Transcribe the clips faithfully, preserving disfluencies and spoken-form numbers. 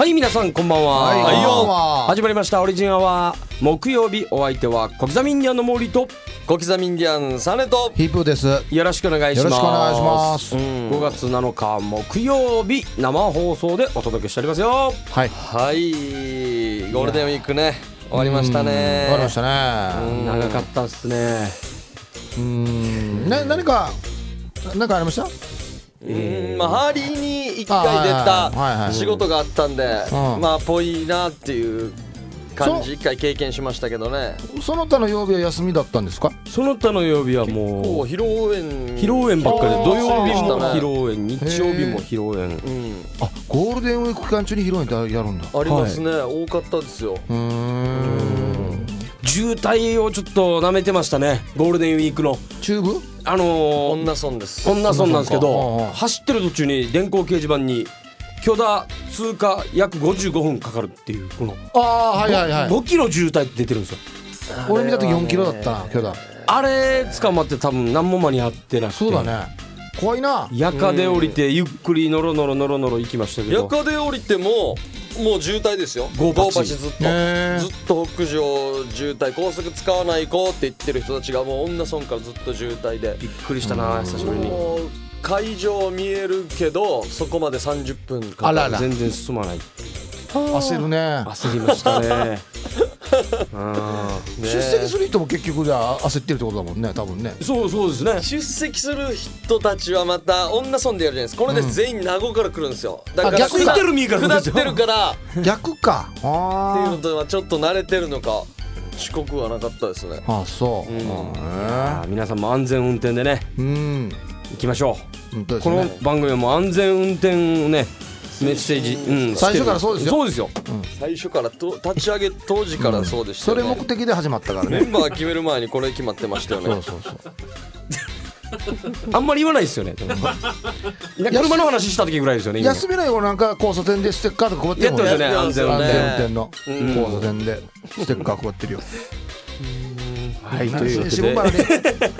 はい、皆さんこんばんは。 はい、 はいよ始まりましたオリジンアワー。木曜日、お相手は小刻みインディアンの森と小刻みインディアンサネとヒープーです。 よろしくお願いします。 よろしくお願いします。 ごがつなのか木曜日、生放送でお届けしておりますよ。 はい。 はいゴールデンウィークね終わりましたね。 終わりましたね。 長かったっすね。 うーん。な何か何かありました？ うんまあハーリーに一回出あはいはいはいた仕事があったんでうんまあぽいなっていう感じ一回経験しましたけどね。 その他の曜日は休みだったんですか？ その他の曜日はもこうう披露宴披露宴ばっかりで、 あー土曜日もそうでしたね披露宴、日曜日も披露宴。 うんあ、ゴールデンウィーク期間中に披露宴ってやるんだ。 ありますね、多かったですよ。 うーん。 渋滞をちょっと舐めてましたね、ゴールデンウィークの。 中部？ あのー、 女村です。 こんなそんなんですけうんうんど、走ってる途中に電光掲示板に許田通過約ごじゅうごふんかかるっていう、このああ、はいはいはい。 ごキロ渋滞って出てるんですよ。 俺見た時よんキロだったな、今日だ。 あれ捕まって多分何も間に合ってなくて、 そうだね。怖いな。 夜間で降りてゆっくりノロノロノロノロ行きましたけど、 夜間で降りてももう渋滞ですよ。 ゴーパチゴーパチずっとへーずっと北上渋滞、高速使わないこうって言ってる人たちがもう女村からずっと渋滞で、 びっくりしたな、久しぶりに。 もう会場見えるけどそこまでさんじゅっぷんかかる。 あらら全然進まない。 焦るね。 焦りましたね。あーね出席する人も結局じゃあ焦ってるってことだもんね、多分ね。 そうそうですね。 出席する人たちはまた女村でやるじゃないですか。これで全員名護から来るんですよ。だからあ逆に来てる身から来るんですよ下ってるからって逆か。 いうあのとはちょっと慣れてるのか遅刻はなかったですね。 あ。あ、そう。 うんへあー皆さんも安全運転でねえうん。 行きましょ本当う。このですね。 番組はもう安全運転をねメッセージ、うん、 最初からそうですよそうですよ。 最初からと立ち上げ当時からそうでしたよね。 それ目的で始まったからね。 メンバー決める前にこれ決まってましたよね。 そうそうそう。 あんまり言わないですよね。でも車の話した時ぐらいですよね。今休みのようなんか交差点でステッカーとか配ってるもんね。 やってますよね、安全運安転。 全運転の交差点でステッカー配ってるよ。 はい、というわけで、 渋原ね。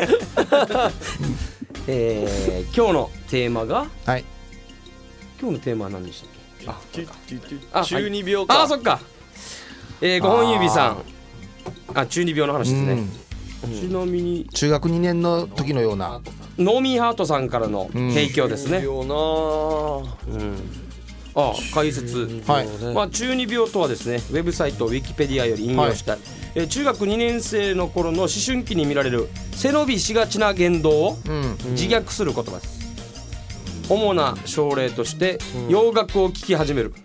えー今日のテーマがはい。 今日のテーマは何でしたっけ？ああ中二病か。 あ、そっか。えー、ご本指さん、あ、中二病の話ですね。ちなみに中学にねんの時のような。 ノーミーハートさんからの提供ですね。 中二病なぁ。 うんあ、解説。 はい。 まあ、中二病とはですね、ウェブサイトウィキペディアより引用した、えー中学にねん生の頃の思春期に見られる背伸びしがちな言動をうん。 自虐する言葉です。主な症例として洋楽を聴き始める、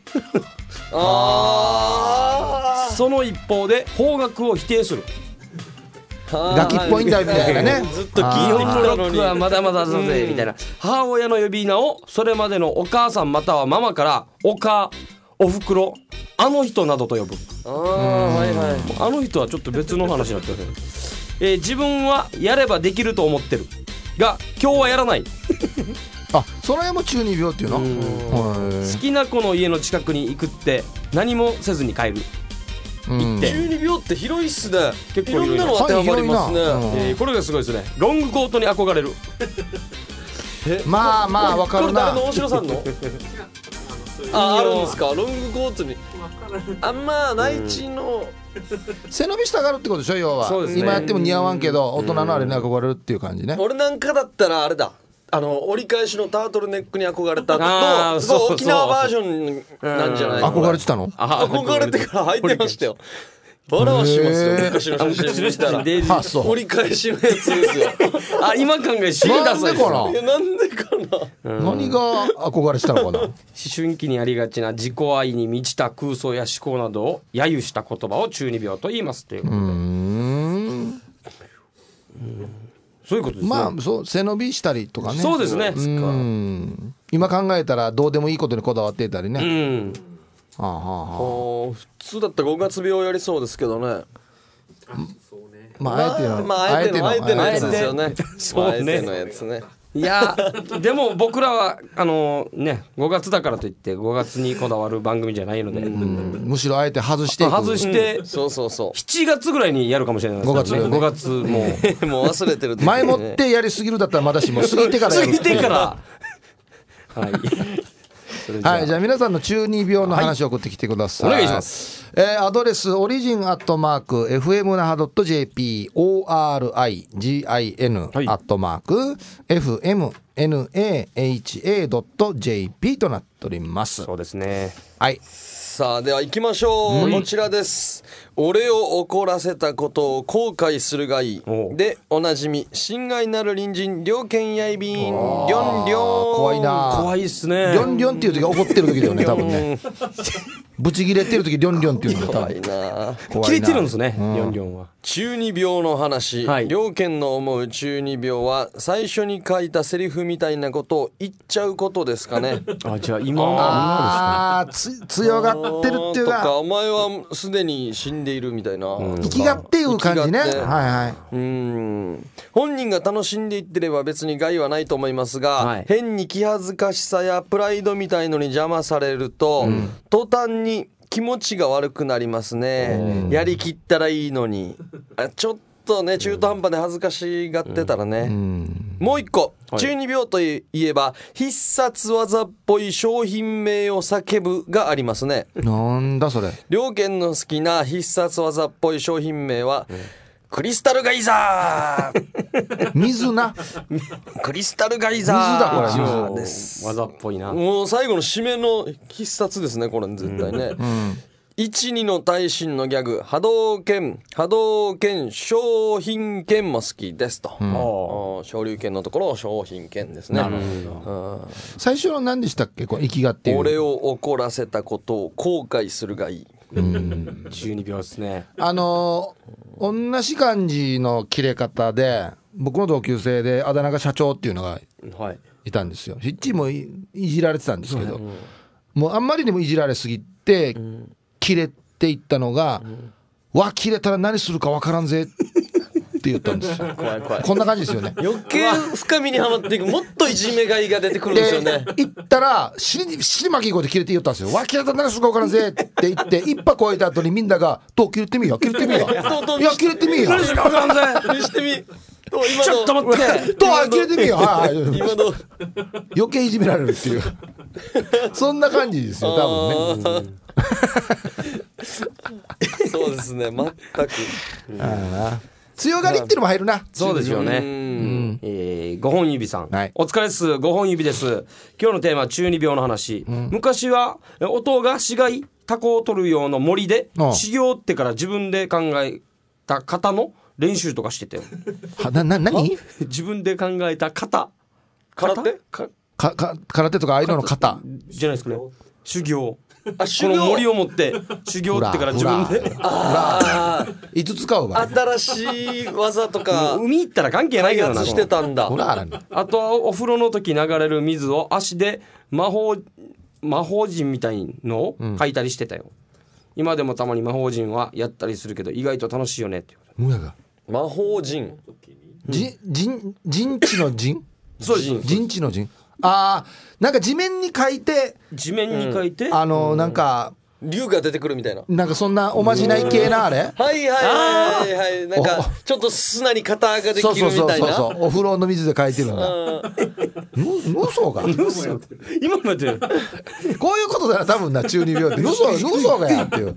あその一方で邦楽を否定する。 ーガキっぽいんだよみたいなね。 ずっと日聞いてき本ロックたのに。 はまだまだだぜみたいな。母親の呼び名をそれまでのお母さんまたはママからおか、おふくろ、あの人などと呼ぶ。 あーはいはい。 あの人はちょっと別の話になってる、えー自分はやればできると思ってるが今日はやらない。 あ、その辺も中二病っていうの？ うんはい好きな子の家の近くに行くって何もせずに帰る。 うんで中二病って広いっすね。 結構広いいろんなの当てはまりますね。 はい広いなうんえーこれがすごいですね。ロングコートに憧れる。 まあまあわかるなこれ誰の大城さんの？あ、あるんですか。ロングコートに。あんま内地の。 背伸びしたがるってことでしょ、要は。 そうですね今やっても似合わんけど大人のあれに憧れるっていう感じね。 俺なんかだったらあれだ。あの折り返しのタートルネックに憧れたあーと、 そうそう沖縄バージョンなんじゃないの？ 憧れてたの？ あ憧れてから履いてましたよ。バラはしますよ。 へー昔の写真見たら。 デイジーあ、そう。 折り返しのやつですよ。 あ、今考え死んだそうですよ。 なんでかいやなんでかな。 何が憧れしたのかな。 思春期にありがちな自己愛に満ちた空想や思考などを揶揄した言葉を中二病と言いますということで、 うーん。 そういうことですね。 まあそう背伸びしたりとかね。 そうですね。 うん。今考えたらどうでもいいことにこだわっていたりうね。 ん。 はあはあはおー普通だったらごがつ病やりそうですけどね。 あ。まああえてのまああえてのあえてのやつですよね。 そうねまああえてのやつね。 いやでも僕らはあのねごがつだからといってごがつにこだわる番組じゃないので、 うんむしろあえて外していく。 外してそうそうそしちがつぐらいにやるかもしれないですからね。ごがつもうう。もう忘れてる時にね。 前もってやりすぎるだったらまだしも過ぎてからやる過ぎてからはいそれじゃあはい、じゃあ皆さんの中二病の話を送ってきてください、 お願いします。 えーアドレスオリジンアットマーク エフエムナハドットジェーピー オーアールアイジーアイエヌ アはいットマーク エフエムナハドットジェーピー となっております。 そうですね。 はい、 さあでは行きましょう、こちらです。俺を怒らせたことを後悔するがいいおうでおなじみ心外なる隣人両県やいびんりょんりょん。 怖いな。 怖いっすね。 リョンリョンっていう時は怒ってる時だよね多分ね。ブチギレてる時リョンリョンっていうのが多怖分いな。 怖いな。 切れてるんですね、 うんリョンリョンは。 中二病の話、 はい両県の思う中二病は最初に書いたセリフみたいなことを言っちゃうことですかね。 あ、じゃあ今あーつ強がってるっていうとかかお前はすでに死んでいるみたいな、 生きがっていう感じね。はい生きがってはい。 うーん本人が楽しんでいってれば別に害はないと思いますが、 はい変に気恥ずかしさやプライドみたいのに邪魔されると、途端に気持ちが悪くなりますね、やりきったらいいのにあちょっとね中途半端で恥ずかしがってたらね、もう一個、 はい中二病といえば必殺技っぽい商品名を叫ぶがありますね。 なんだそれ。 両県の好きな必殺技っぽい商品名は、クリスタルガイザー水な。 クリスタルガイザー水だこれそうそうです。 技っぽいな。 もう最後の締めの必殺ですねこれ絶対ね、いちにの大臣のギャグ波動拳波動拳商品券も好きですと、 ああ昇竜拳のところ商品券ですね。うん最初の何でしたっけこう生きがっていう。 俺を怒らせたことを後悔するがいい。 あ、中二病ですね。 あのー、同じ感じの切れ方で僕の同級生であだ名が社長っていうのがはい。 いたんですよ。ヒッチーもいいじられてたんですけど、もうあんまりにもいじられすぎて切れていったのが、わ切れたら何するかわからんぜって言ったんですよ。 怖い怖い。 こんな感じですよね。 余計深みにはまっていくもっといじめがいが出てくるんですよね。 で行ったら尻尻巻き声で切れて言ったんですよ。わ切れたら何するかわからんぜって言って一波超えた後にみんなが「どう切れてみよ切れてみよいや切れてみよ何するか分からんぜ。 見してみ。と今のちょっと待って。 どう切れてみよはいはい今の余計いじめられるっていうそんな感じですよ多分ね。 そうですね全く。 ああ強がりっていうのも入るな。 そうですようね。 んえー、ごほん指さん、 はいお疲れっす。ごほん指です。今日のテーマは中二病の話、昔は音が死骸タコを取る用の森でああ修行ってから自分で考えた型の練習とかしててはなな何自分で考えた型空手かかか空手とかああいうのの型。 じゃないですかね。修行。 あ修行この森を持って修行ってから自分であいつ使うわ。 ー新しい技とか海行ったら関係ないけどな。 開発してたんだ。 ほらあらあとはお風呂の時流れる水を足で魔法魔法陣みたいのを書いたりしてたよ、今でもたまに魔法陣はやったりするけど意外と楽しいよねって言われむやが魔法陣じ人人地の人そう陣人地の人ああなんか地面に書いて地面に書いて、 あのなんか竜が出てくるみたいな。 なんかそんなおまじない系なあれはいはいはいはいはい。なんかちょっと砂に型ができるそうそうそうみたいな。 そうそうお風呂の水で書いてるんだ。ぬ嘘が今までこういうことだよ多分な中二病って嘘嘘がやっていう。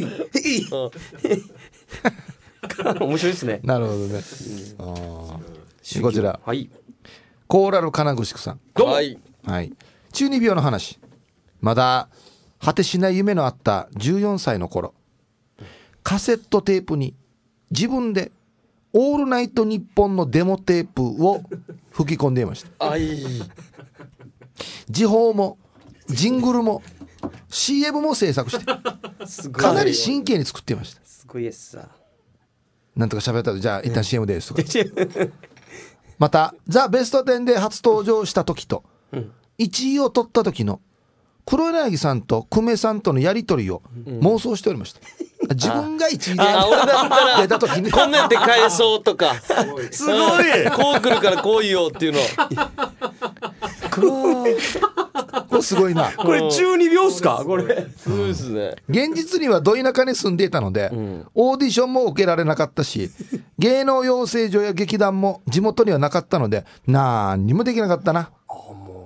面白いですね。 なるほどね。あーこちらはいコーラル金具宿さん。 どうも、 はい。 はい、中二病の話。まだ果てしない夢のあったじゅうよんさいの頃、カセットテープに自分でオールナイトニッポンのデモテープを吹き込んでいました。 あい。 時報もジングルも シーエム も制作してかなり真剣に作っていました。 すごいですさ。 なんとか喋ったらじゃあ一旦 シーエム ですとかまたザ・ベストテンで初登場した時といちいを取った時の黒柳さんと久米さんとのやり取りを妄想しておりました。自分がいちいであ、俺だったら出た時にこんなんで返そうとか。 すごいこう来るからこう言おうっていうの。 これすごいな。 これ中二病っすかこれ。 すごいですね。 現実にはど田舎に住んでいたので、オーディションも受けられなかったし芸能養成所や劇団も地元にはなかったのでなんにもできなかったな。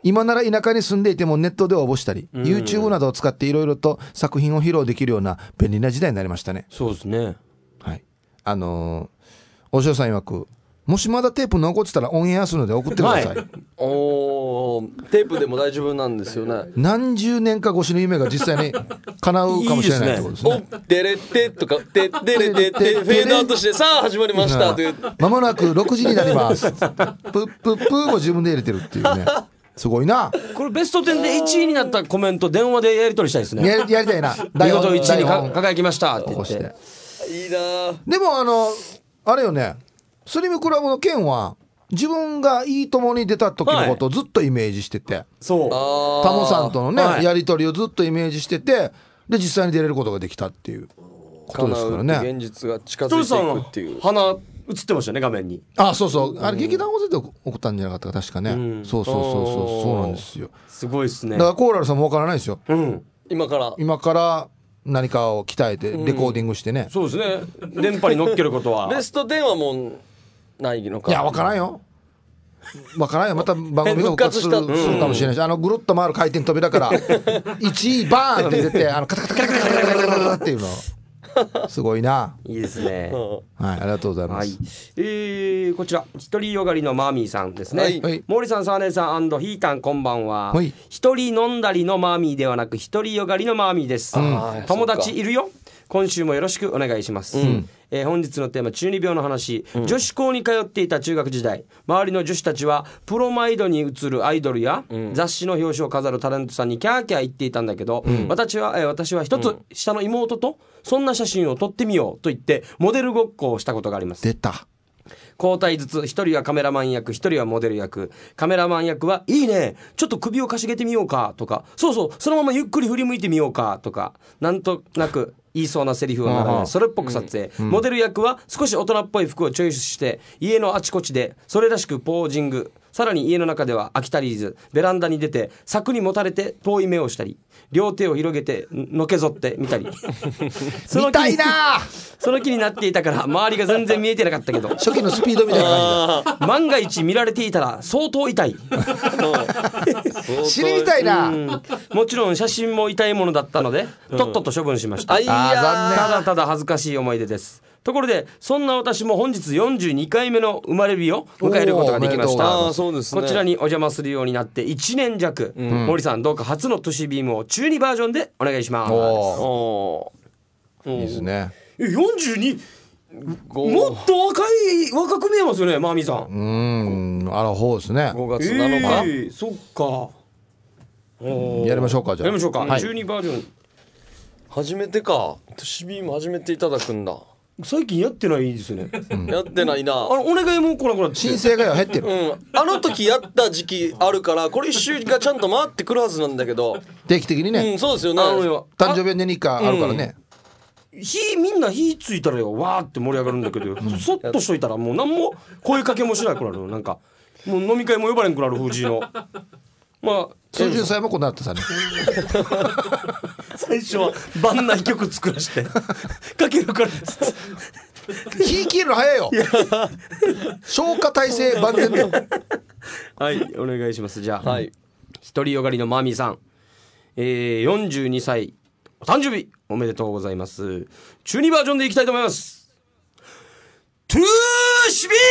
今なら田舎に住んでいてもネットで応募したり、うん、YouTube などを使っていろいろと作品を披露できるような便利な時代になりましたね。 そうですね。 はい、あのー、お嬢さん曰く、もしまだテープ残ってたらオンエアするので送ってください、はい、 おー、テープでも大丈夫なんですよね。 何十年か越しの夢が実際に叶うかもしれないってことですね。 おデレテとかテデレテテフェードアウトしてさあ始まりましたという、 まもなくろくじになりますプップップーも自分で入れてるっていうね。すごいな。 これベストテンでいちいになったコメント電話でやり取りしたいですね。 や り, やりたいな。 見事いちいに輝きましたって言って。 いいな。 でもあのあれよね、スリムクラブの件は自分がいいともに出た時のことをずっとイメージしてて、はい、 そうタモさんとのね、 はい、 やり取りをずっとイメージしてて、で実際に出れることができたっていうことですからね。 現実が近づいていくっていう。 鼻映ってましたね画面に。 あ、そうそう、あれ劇団大勢で送ったんじゃなかったか確かね、うん、そうそうそうそうそうなんですよ。 すごいですね。 だからコーラルさんもわからないですよ、 うん、 今から今から何かを鍛えてレコーディングしてね、 うん、そうですね。電波に乗っけることはベストテンはもうないのか。 いやわからんよ、わからんよ。また番組が復活する、するかもしれないし、あのぐるっと回る回転扉からいちいバーンって出て、あのカタカタカタカタカタカタカタっていうのすごいな。 いいですね。 はい、ありがとうございます。 はい、えー、こちら一人よがりのマーミーさんですね。はい、毛利さん、サーネさん&ヒータンこんばんは。はい、一人飲んだりのマーミーではなく一人よがりのマーミーです。うん、友達いるよ。今週もよろしくお願いします。うん、えー、本日のテーマ中二病の話、うん、女子校に通っていた中学時代、周りの女子たちはプロマイドに映るアイドルや、うん、雑誌の表紙を飾るタレントさんにキャーキャー言っていたんだけど、うん、私は、えー、私は一つ下の妹とそんな写真を撮ってみようと言ってモデルごっこをしたことがあります。 出た。 交代ずつ、一人はカメラマン役、一人はモデル役。カメラマン役はいいね、ちょっと首をかしげてみようかとか、そうそうそのままゆっくり振り向いてみようかとか、なんとなく言いそうなセリフを並べ、それっぽく撮影、うん、モデル役は少し大人っぽい服をチョイスして家のあちこちでそれらしくポージング。さらに家の中では飽き足りずベランダに出て柵にもたれて遠い目をしたり、両手を広げてのけぞってみたりその見たいな。 その気になっていたから周りが全然見えてなかったけど初期のスピードみたいな感じだ。 万が一見られていたら相当痛い知りたいな。 うん、もちろん写真も痛いものだったので、うん、とっとと処分しました。 あいやー、 ただただ恥ずかしい思い出です。ところでそんな私も本日よんじゅうにかいめの生まれ日を迎えることができました。 あ、そうですね、 こちらにお邪魔するようになっていちねん弱、うん、森さんどうか初の都市ビームを中にバージョンでお願いします。 おー、いいですね。 よんじゅうにもっと若い若く見えますよね、マーミーさん。 うん、あらほうですね。 ごがつなのか、 えー、そっか。 やりましょうか。じゃあやりましょうか、 はい、 中にバージョン初めてか。都市ビーム初めていただくんだ。 最近やってないですよね、 うん、やってないな。 あのお願いも来なくなって申請が減ってる、 うん、あの時やった時期あるからこれ一周がちゃんと回ってくるはずなんだけど定期的にね、 うん、そうですよね。 誕生日年にいっかいあるからね、 うん、火みんな火ついたらよわーって盛り上がるんだけど、うん、そっとしといたらもう何も声かけもしなくなる。なんかもう飲み会も呼ばれんくなる風じのまあ清純祭もこうなってさね最初は万内曲作らしてかけるからっつって火消えるの早いよ消火体制万全だよはいお願いします。じゃあ、 はい、 独りよがりのマーミーさん、えー、よんじゅうにさいお誕生日おめでとうございます。中にバージョンでいきたいと思います。トゥーシビ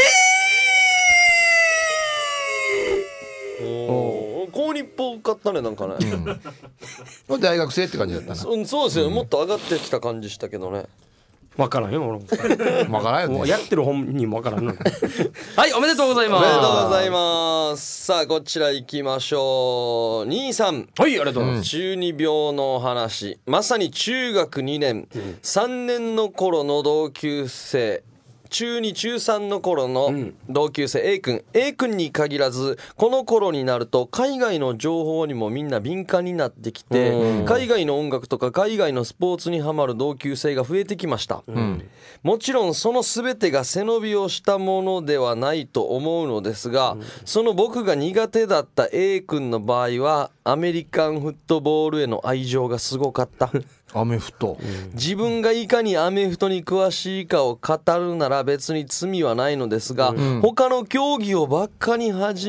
ーお高日っぽかったね、なんかね、 うん、大学生って感じだったな。 そ, そうですよ、うん、もっと上がってきた感じしたけどね。 分からんよ俺も分からんよね、 やってる本人も分からんのはいおめでとうございます。 おめでとうございます。さあこちら行きましょう。兄さん、 はい、ありがとうございます。 中二病の話、まさに中学にねん、うん、さんねんの頃の同級生、中に中さんの頃の同級生 A 君 A 君に限らずこの頃になると海外の情報にもみんな敏感になってきて、海外の音楽とか海外のスポーツにハマる同級生が増えてきました、うん、もちろんその全てが背伸びをしたものではないと思うのですが、うん、その僕が苦手だった A 君の場合はアメリカンフットボールへの愛情がすごかったアメフト、 自分がいかにアメフトに詳しいかを語るなら別に罪はないのですが、うん、他の競技をばっかにはじ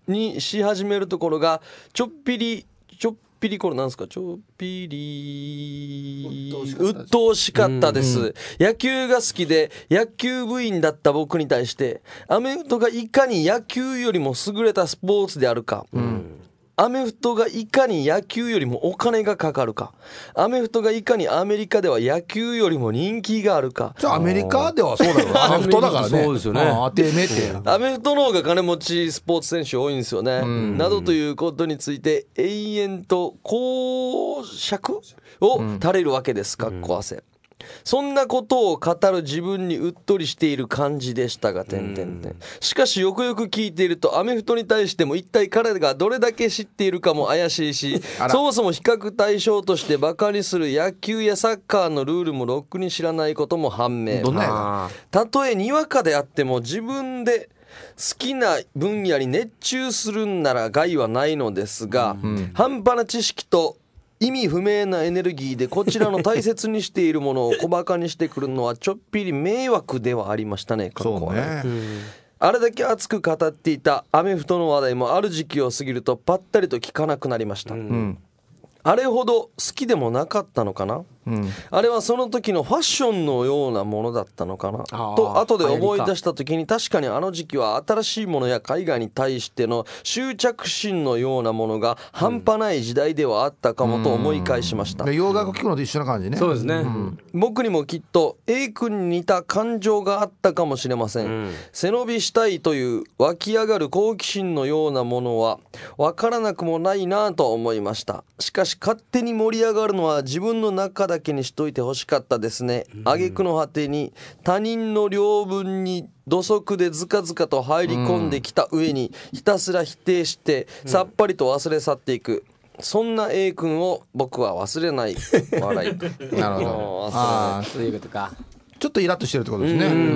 にし始めるところがちょっぴりちょっぴりこれなんですかちょっぴり鬱陶しかったです、うん、野球が好きで野球部員だった僕に対してアメフトがいかに野球よりも優れたスポーツであるか、うん、アメフトがいかに野球よりもお金がかかるか、アメフトがいかにアメリカでは野球よりも人気があるか。 じゃあアメリカではそうだろうアメフトだからね。 そうですよね。 当てめってアメフトの方が金持ちスポーツ選手多いんですよね、うん、などということについて永遠と講釈を垂れるわけです。かっこ汗、うん、そんなことを語る自分にうっとりしている感じでしたが、点々点。しかしよくよく聞いているとアメフトに対しても一体彼がどれだけ知っているかも怪しいし、そもそも比較対象としてバカにする野球やサッカーのルールもろくに知らないことも判明。たとえにわかであっても自分で好きな分野に熱中するんなら害はないのですが、うん、半端な知識と意味不明なエネルギーでこちらの大切にしているものを小バカにしてくるのはちょっぴり迷惑ではありましたね。 そうね、うん、 あれだけ熱く語っていたアメフトの話題もある時期を過ぎるとぱったりと聞かなくなりました、うん、あれほど好きでもなかったのかな、うん、あれはその時のファッションのようなものだったのかなと後で思い出した時に、確かにあの時期は新しいものや海外に対しての執着心のようなものが半端ない時代ではあったかもと思い返しました、 うん、洋楽聴くのと一緒な感じね。 そうですね、 うん、僕にもきっと A 君に似た感情があったかもしれません、うん、背伸びしたいという湧き上がる好奇心のようなものは分からなくもないなと思いました。しかし勝手に盛り上がるのは自分の中だけにしといてほしかったですね。挙句の果てに他人の領分に土足でずかずかと入り込んできた上にひたすら否定してさっぱりと忘れ去っていく、そんな A 君を僕は忘れない笑いなるほど、 ああそういうことか。 ちょっとイラッとしてるってことですね。うん、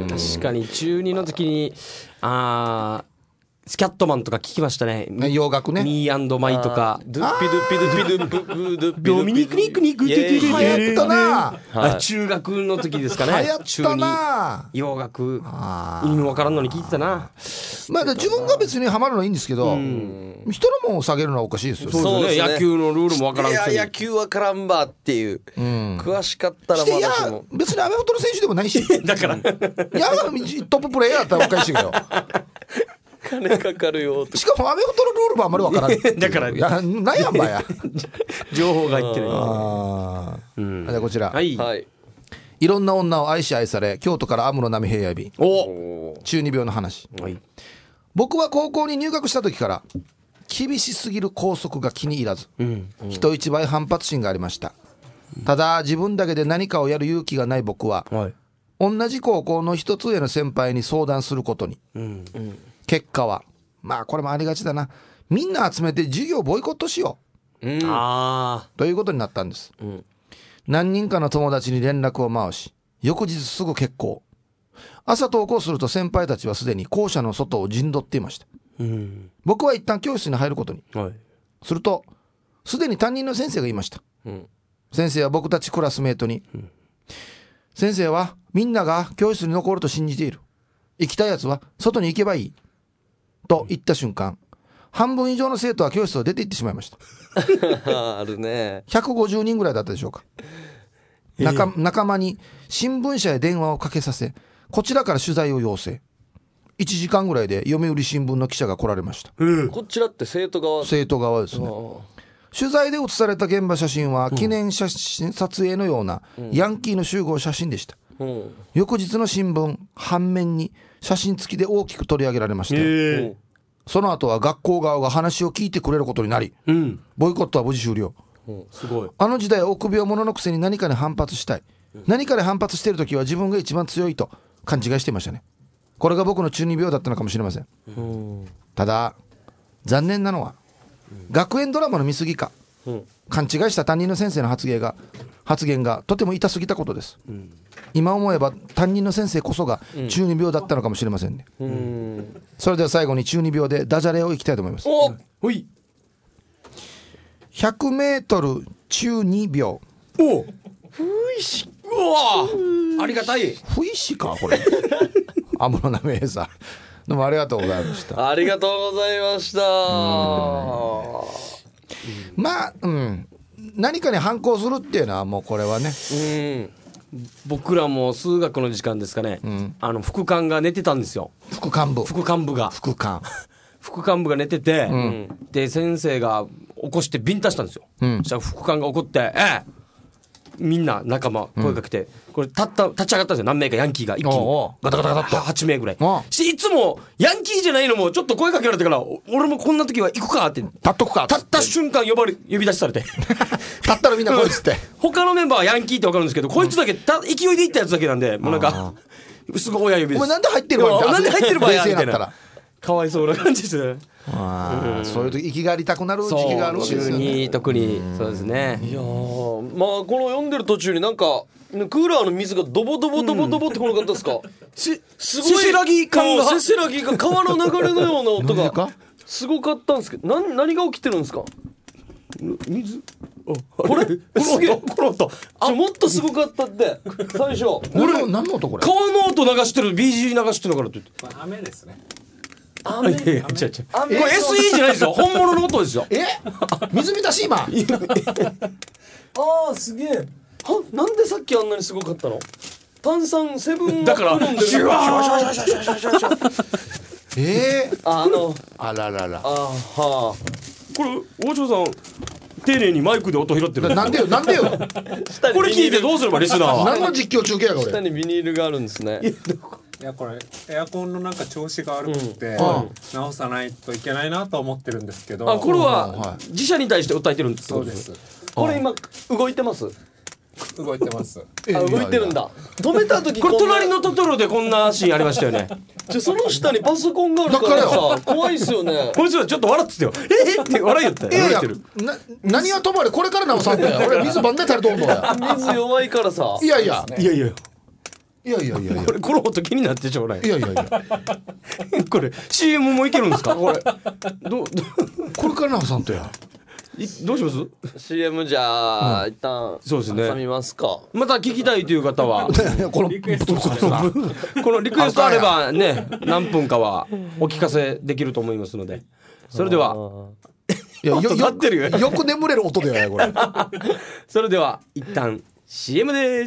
確かに中にの時にあスキャットマンとか聞きましたね。 洋楽ね。 ミー&マイとか。 ドゥッピドゥッピドゥッピドゥッピドゥッピドゥッピドミニクニクニク流行ったな、 はい、中学の時ですかね。 流行ったな洋楽意味もわからんのに聞いてたな。 まあ自分が別にハマるのはいいんですけど、うん、人のもんを下げるのはおかしいですよ。 そうですね。野球のルールもわからんくせに。 いや野球わからんばっていう、うん、詳しかったらまだしも。いや別にアメフトの選手でもないし。 だからいやトッププレーヤーだったらおかしいけど。 金かかるよと。 しかもアメフトのルールもあんまりわからん。 だからいやなんやんばや。 情報が入ってる。 あ、うん、じゃあこちら、 はい、 はい、 いろんな女を愛し愛され京都から安室奈美平野便。 お中二病の話、はい、僕は高校に入学した時から厳しすぎる校則が気に入らず、うんうん、人一倍反発心がありました。ただ自分だけで何かをやる勇気がない僕は、はい、同じ高校の一つ上の先輩に相談することに、うんうん、結果はまあこれもありがちだな、みんな集めて授業ボイコットしよう、うん、あということになったんです、うん、何人かの友達に連絡を回し翌日すぐ決行。朝登校すると先輩たちはすでに校舎の外を陣取っていました、うん、僕は一旦教室に入ることに、はい、するとすでに担任の先生がいました、うん、先生は僕たちクラスメートに、うん、先生はみんなが教室に残ると信じている、行きたいやつは外に行けばいいと言った瞬間、半分以上の生徒は教室を出て行ってしまいました。 あるね。 ひゃくごじゅうにんぐらいだったでしょうか、えー、仲, 仲間に新聞社へ電話をかけさせこちらから取材を要請。いちじかんぐらいで読売新聞の記者が来られました、 うん、こちらって生徒側生徒側ですね。取材で写された現場写真は記念写真、うん、撮影のようなヤンキーの集合写真でした、うん、翌日の新聞半面に写真付きで大きく取り上げられまして、えー、その後は学校側が話を聞いてくれることになり、うん、ボイコットは無事終了、うん、すごい。あの時代臆病者のくせに何かに反発したい、うん、何かに反発している時は自分が一番強いと勘違いしていましたね。これが僕の中二病だったのかもしれません、うん、ただ残念なのは、うん、学園ドラマの見過ぎか、うん、勘違いした担任の先生の発言が発言がとても痛すぎたことです、うん、今思えば担任の先生こそが中二病だったのかもしれませんね、うん、それでは最後に中二病でダジャレをいきたいと思います。 おほいひゃくメートル中二秒。 おふいし、うわありがたい。 ふいしかこれ安室奈美恵さんどうもありがとうございました。 ありがとうございました。 まあ、うん、何かに反抗するっていうのはもうこれはね、 うん、僕らも数学の時間ですかね、うん、あの副官が寝てたんですよ。 副官部副官部が副官副官部が寝てて、うん、で先生が起こしてビンタしたんですよ、うん、そしたら副官が怒って「ええ!」みんな仲間声かけて、うん、これ立った立ち上がったんですよ。何名かヤンキーが一気にガタガタガタっとはち名ぐらいし、いつもヤンキーじゃないのもちょっと声かけられてから、俺もこんな時は行くかって立っとくか立った瞬間呼ばれ呼び出しされて立ったらみんなこいつって他のメンバーはヤンキーって分かるんですけど、こいつだけた勢いで行ったやつだけなんで、もうなんかすごい親指です。 お前なんで入ってるわなんで入ってるわやみたいな、 たらかわいそうな感じですね。 あ、うん、そういう時息がありたくなる時期があるわけですよね。 中に特にそうですね。 いやまあこの読んでる途中になんかクーラーの水がドボドボドボドボってこなかったですか、うん、 すごいせせらぎ感がせせらぎが川の流れのような音がすごかったんですけど、何何が起きてるんですか。 水これすげえこの音あもっとすごかったって最初俺何の音これ。 川の音流してる ビージー 流してるのからって言って雨ですね。 雨いやいや違う違うこれ エスイー じゃないですよ、本物の音ですよ。 え水浸し今あーすげえはなんでさっきあんなにすごかったの。炭酸セブンだからシュワーえー、 あのあらららあはこれ大城さん丁寧にマイクで音拾ってる。 なんでよなんでよこれ聞いてどうすればリスナーは。 何の実況中継やこれ。 下にビニールがあるんですね。 いやこれエアコンのなんか調子が悪くて、うん、直さないといけないなと思ってるんですけど。 あこれは自社に対して訴えてるんです。 そうです。 これ今動いてます。 動いてます。 あ動いてるんだ。止めた時これ隣のトトロでこんなシーンありましたよね。 じゃその下にパソコンがあるからさ怖いっすよね。 こいつらちょっと笑ってたよ。ええって笑いよったよ。 いやいやな何はともあれこれから直さんだよ。俺水番で足りとんのや。 水弱いからさ。 いやいやいやいやいやいやいやいやこれこの音気になってちょうだい。 いやいやいやこれ シーエム もいけるんですかこれ。どどこれから直さんとや。 どうしますシーエム じゃあ、うん、一旦そうですね。 挟みますか。 また聞きたいという方はこのリクエストこのリクエストあればね何分かはお聞かせできると思いますので、それではいや よ, よ, よ, よく眠れる音だよこれそれでは一旦 シーエム です。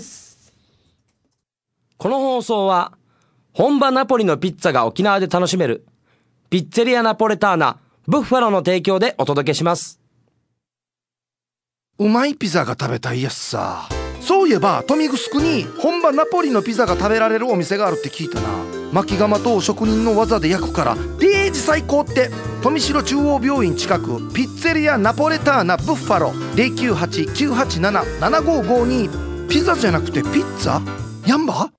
この放送は本場ナポリのピッツァが沖縄で楽しめるピッツェリアナポレターナブッファロの提供でお届けします。 うまいピザが食べたいやつさ。そういえば富城に本場ナポリのピザが食べられるお店があるって聞いたな。巻き窯と職人の技で焼くからデージ最高って。富城中央病院近くピッツェリアナポレターナブッファロ ゼロきゅうはち きゅうはちなな ななごごに。ピザじゃなくてピッツァやんば。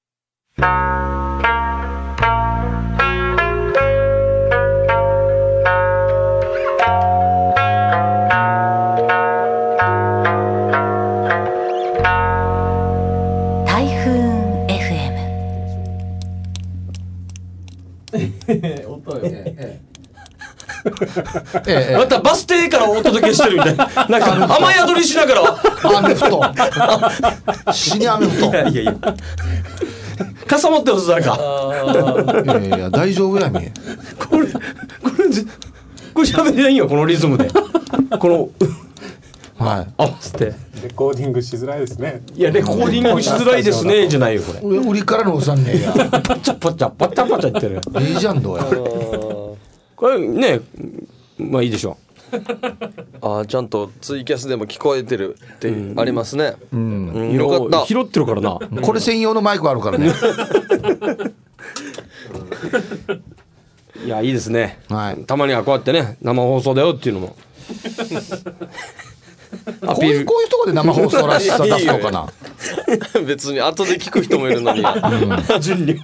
音よね。 ええ、またバス停からお届けしてるみたいな。なんか雨宿りしながら。 アメフト。死にアメフト。 いやいやいや。傘持ってます誰か。 いやいや大丈夫やみ。 これこれこれ喋れないよこのリズムで。この。 はい。 合わせて。 レコーディングしづらいですね。 いやレコーディングしづらいですねじゃないよこれ。 売りからのうさんねえや。 パチャパチャパチャパチャ言ってる。 いいじゃんどうや。 これねまあいいでしょう。 あちゃんとツイキャスでも聞こえてるってありますね。うん、 うん、よかった。拾ってるからな。 これ専用のマイクあるからね。 いやいいですね。 はい。 たまにはこうやってね生放送だよっていうのも。 こういうこういうところで生放送らしさ出すのかな。 別に後で聞く人もいるのに。 順に。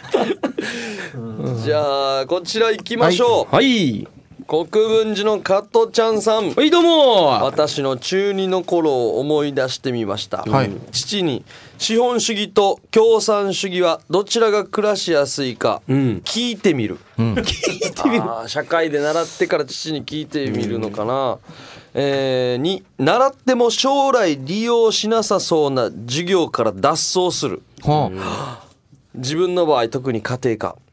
じゃあこちら行きましょう。はい。はい国分寺の加藤ちゃんさん。 はいどうも。 私の中二の頃を思い出してみました。 はい、 父に資本主義と共産主義はどちらが暮らしやすいか聞いてみる。 うん、 聞いてみる。社会で習ってから父に聞いてみるのかな。えー、に習っても将来利用しなさそうな授業から脱走する。 はあ、 自分の場合特に家庭科。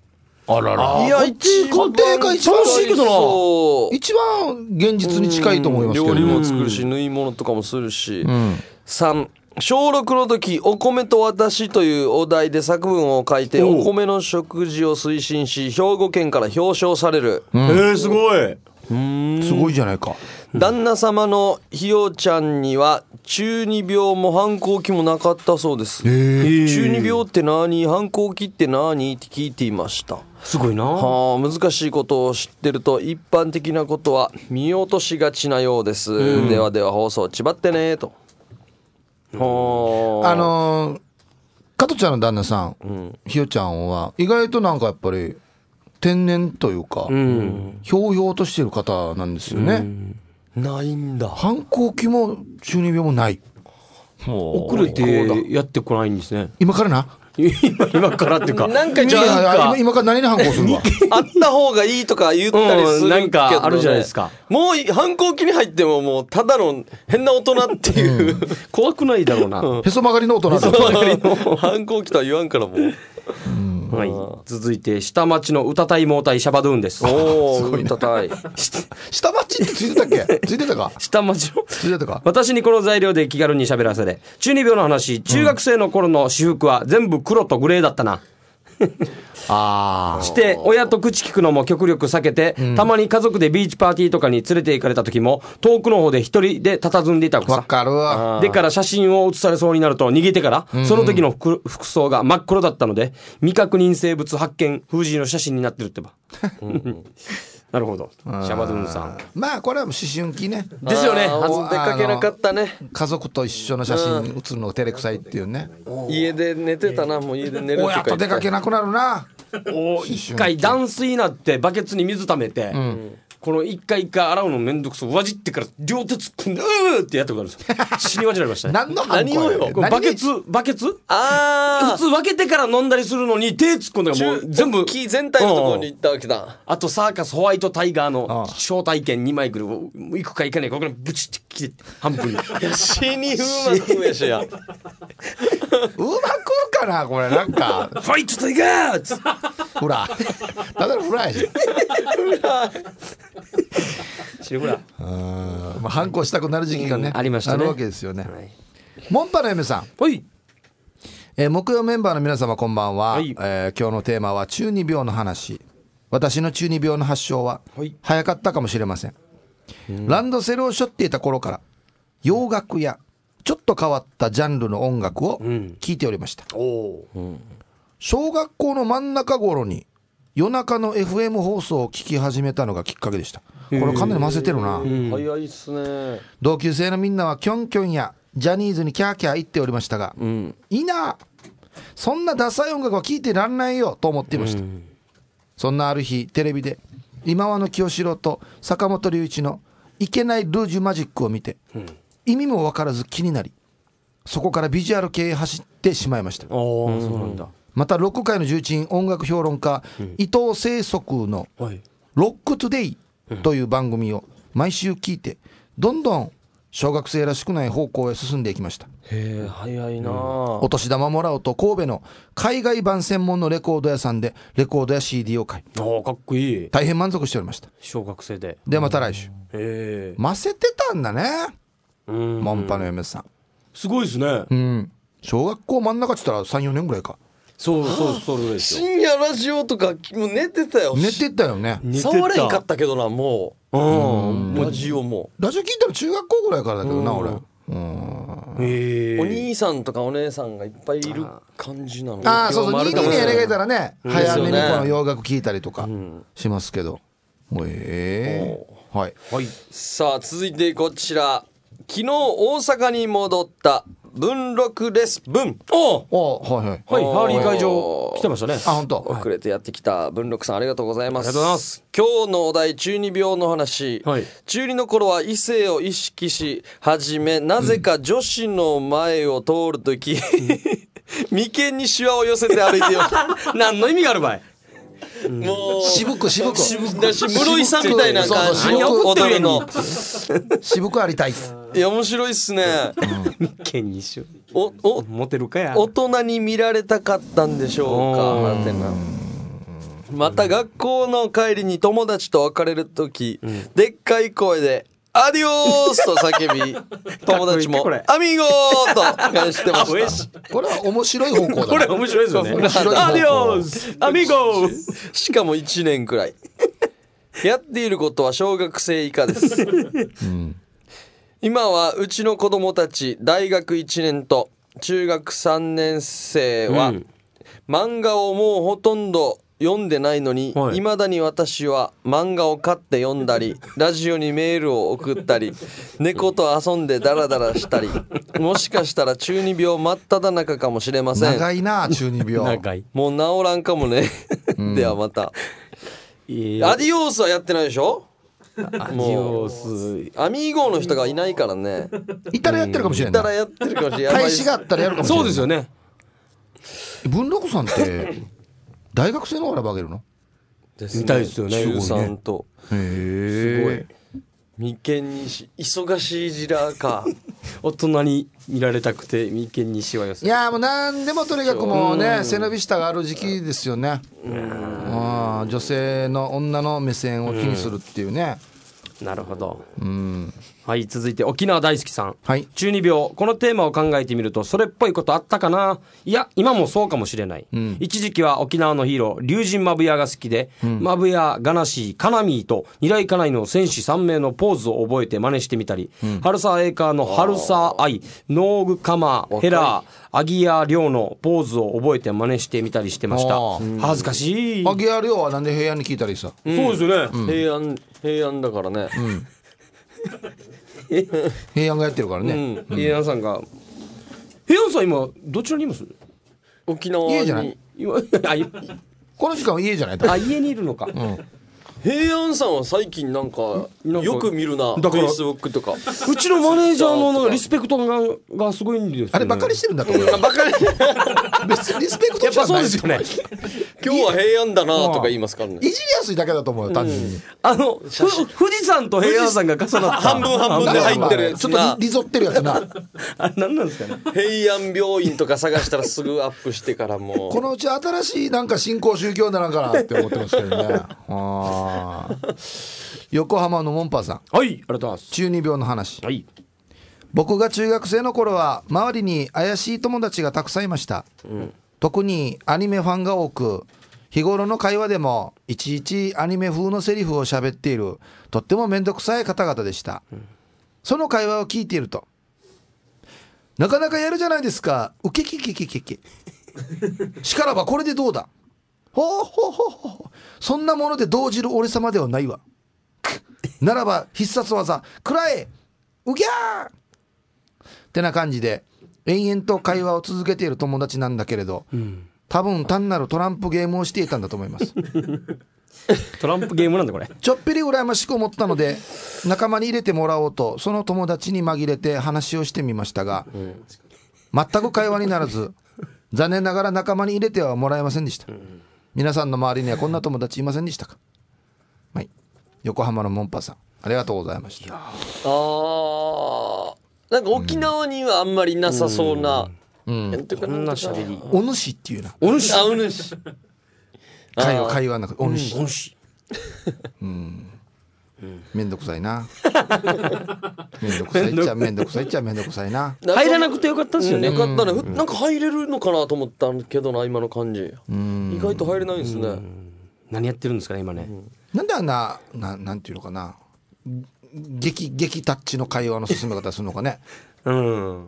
あらら。 いや家庭が一番楽しいけどなそう一番現実に近いと思いますけど料理ね。 も作るし縫い物とかもするし、 んさん小ろくの時お米と私というお題で作文を書いてお米の食事を推進し兵庫県から表彰される、 えー、すごい。 すごいじゃないか。 旦那様のひよちゃんには中二病も反抗期もなかったそうです。中二病って何、反抗期って何って聞いていました。 すごいな。 はあ、難しいことを知ってると一般的なことは見落としがちなようです、うん、ではでは放送ちばってねと。はあ、 あのー、加トちゃんの旦那さん、うん、ひよちゃんは意外となんかやっぱり天然というか、うん、ひょうひょうとしてる方なんですよね、うん、 ないんだ。 反抗期も中二病もない。 遅れてやってこないんですね。 今からな今, 今からっていうかなんかじゃあ 今, 今から何に反抗するわあった方がいいとか言ったりするけど、ね、 なんかあるじゃないですか。 もう反抗期に入ってももうただの変な大人っていう、うん、 怖くないだろうな、 へそ曲がりの大人だ。 へそ曲がりの反抗期とは言わんからもう、 うんはい、続いて下町の歌隊猛隊シャバドゥーンです。 おお歌隊下町ってついてたっけついてたか下町のついてたか。 私にこの材料で気軽に喋らせれ。中二病の話、中学生の頃の私服は全部黒とグレーだったなあして親と口聞くのも極力避けて、うん、たまに家族でビーチパーティーとかに連れて行かれた時も遠くの方で一人で佇んでいたわけさ。 わかるわ。 でから写真を写されそうになると逃げてから、うんうん、その時の 服, 服装が真っ黒だったので未確認生物発見封じの写真になってるってばうんなるほど。シャバドゥンさん、 まあこれはもう思春期ね。 ですよね。 出かけなかったね。 家族と一緒の写真写るのが照れくさいっていうね。 家で寝てたな。もう家で寝るって書いて。 親と出かけなくなるな。 お一回断水になってバケツに水溜めて、うん、この一回一回洗うのめんどくそうわじってから両手突っ込んでうーってやったことあるんですよ。死にわじられましたね。 何の何をよ。 バケツバケツあ普通分けてから飲んだりするのに手突っ込んだらもう全部木全体のところに行ったわけだ。 あとサーカスホワイトタイガーの招待券にまいくる行くか行かないかここにブチって切って半分にいや死にうまくやしやうまくかなこれなんかファイトタイガーッほらただのフライじゃんフライ死ぬほらまあ反抗したくなる時期がね、うん、 ありましたね。 あるわけですよね、はい、モンパの嫁さん、 はい、 えー、木曜メンバーの皆様こんばんは、 はい、 えー、今日のテーマは中二病の話。私の中二病の発症は早かったかもしれません、うん、ランドセルを背負っていた頃から洋楽やちょっと変わったジャンルの音楽を聴いておりました、うんおうん、小学校の真ん中頃に夜中の エフエム 放送を聞き始めたのがきっかけでした。これかなり混ぜてるな、うん、 早いっすね。 同級生のみんなはキョンキョンやジャニーズにキャーキャー言っておりましたが、うん、いいなそんなダサい音楽は聴いてらんないよと思っていました、うん、そんなある日テレビで今和の清志郎と坂本龍一のいけないルージュマジックを見て、うん、意味も分からず気になりそこからビジュアル系へ走ってしまいました。 おー、そうなんだ。 またロック界の重鎮音楽評論家、うん、伊藤清則のロックトゥデイという番組を毎週聞いてどんどん小学生らしくない方向へ進んでいきました。 へえ早いな、うん、 お年玉もらうと神戸の海外版専門のレコード屋さんでレコードや シーディー を買いおかっこいい大変満足しておりました。 小学生ででまた来週。 へえませてたんだねモンパの嫁さんすごいですね、 うん、小学校真ん中って言ったら さん,よ 年ぐらいか。 そうそうそうですよ。 深夜ラジオとかもう寝てたよ。 寝てたよね。 触れんかったけどなもう、うん、ラジオもラジオ聞いたら中学校ぐらいからだけどな、うん、俺うんへお兄さんとかお姉さんがいっぱいいる感じなの。 ああそうそうににんに描いたらね、うん、早めにこの洋楽聞いたりとかしますけど、うん、えー、はい、 はい、さあ続いてこちら昨日大阪に戻った文録です文おおはいはい、 はい、ハーリー会場来てましたね。 あ本当遅れてやってきた文録さんありがとうございます。 ありがとうございます。 今日のお題中二病の話、はい、中二の頃は異性を意識し始めなぜか女子の前を通るとき、うん、眉間にシワを寄せて歩いてよ何の意味があるばい。 もう渋く渋く渋くだし室井さんみたいな感じの踊るの渋くありたい。 いや面白いっすね、 うん、眉間にしおおモテるかや。 大人に見られたかったんでしょうか。 また学校の帰りに友達と別れる時、うん、でっかい声でアディオースと叫び友達もアミーゴーと返してましたこれは面白い方向だこれ面白いですよねアディオースアミーゴーしかもいちねんくらいやっていることは小学生以下です、うん、今はうちの子供たち大学いちねんと中学さんねん生は、うん、漫画をもうほとんど読んでないのに、はい、未だに私は漫画を買って読んだりラジオにメールを送ったり猫と遊んでダラダラしたりもしかしたら中二病真っ只中かもしれません。 長いな中二病長いもう治らんかもねではまた、アディオースはやってないでしょ。アディオースアミーゴの人がいないからね。 いたらやってるかもしれない。 いたらやってるかもしれない。 開始があったらやるかもしれない。 そうですよね。 文禄さんって大学生のからバゲるのみたいですよね。中さんとへすごい眉間にし忙しい字らか大人に見られたくて眉間にしわ寄せ。 いやもう何でもとにかくもうね背伸び下がある時期ですよね。あ女性の女の目線を気にするっていうね。 なるほど。 うんはい、続いて沖縄大好きさん、 はい、 中二病。このテーマを考えてみるとそれっぽいことあったかな。いや今もそうかもしれない、うん、一時期は沖縄のヒーロー龍神マブヤが好きで、うん、マブヤ、ガナシー、カナミーと二来家内の戦士さん名のポーズを覚えて真似してみたり、うん、ハルサーエーカーのハルサーアイ、ノーグカマ、ヘラー、アギヤリョウのポーズを覚えて真似してみたりしてました。恥ずかしい。 アギヤリョウはなんで平安に聞いたりさ、 うん、そうですよね、 うん、平安平安だからね、うん平安がやってるからね、 うん、平安さんが平安さん今どちらにいます？ 沖縄に。 家じゃない今この時間は家じゃない？ あ家にいるのか、うん、 平安さんは最近なんかよく見るな。フェイスブックとかうちのマネージャーのなんかリスペクトががすごいんですよ、ね、 あれバカにしてるんだと思うよ。バカに別にリスペクトじゃないですよね。 今日は平安だなとか言いますからね。 いじりやすいだけだと思うよ単純に、うん、 あの富士山と平安さんが重なった半分半分で入ってるやつちょっとリゾってるやつなあれ何なんですかね。 平安病院とか探したらすぐアップしてからもうこのうち新しいなんか新興宗教なのかなって思ってますけどねあ横浜のモンパーさん、 はいありがとうございます。 中二病の話、 はい、 僕が中学生の頃は周りに怪しい友達がたくさんいました、うん、特にアニメファンが多く日頃の会話でもいちいちアニメ風のセリフを喋っているとってもめんどくさい方々でした、うん、その会話を聞いているとなかなかやるじゃないですかウケキキキキキしからばこれでどうだほうほうほうほうそんなもので動じる俺様ではないわならば必殺技くらえうぎゃーってな感じで延々と会話を続けている友達なんだけれど、うん、多分単なるトランプゲームをしていたんだと思いますトランプゲームなんだこれ。 ちょっぴり羨ましく思ったので仲間に入れてもらおうとその友達に紛れて話をしてみましたが、うん、全く会話にならず残念ながら仲間に入れてはもらえませんでした、うん、皆さんの周りにはこんな友達いませんでしたか。はい、横浜のモンパさんありがとうございました。あーなんか沖縄にはあんまりなさそうな、 うん、 なんていうかなしゃべりお主っていうなお主あお主会話会話の中お主お主うんめんどくさいなめんどくさいっちゃめんどくさいっちゃめんどくさいな。 入らなくてよかったですよね、 うん、よかったね、うん、なんか入れるのかなと思ったけどな今の感じ、うん、意外と入れないんですね、うん、 何やってるんですかね今ね、うん、 なんであんな、な、なんていうのかな激激タッチの会話の進め方するのかねうん、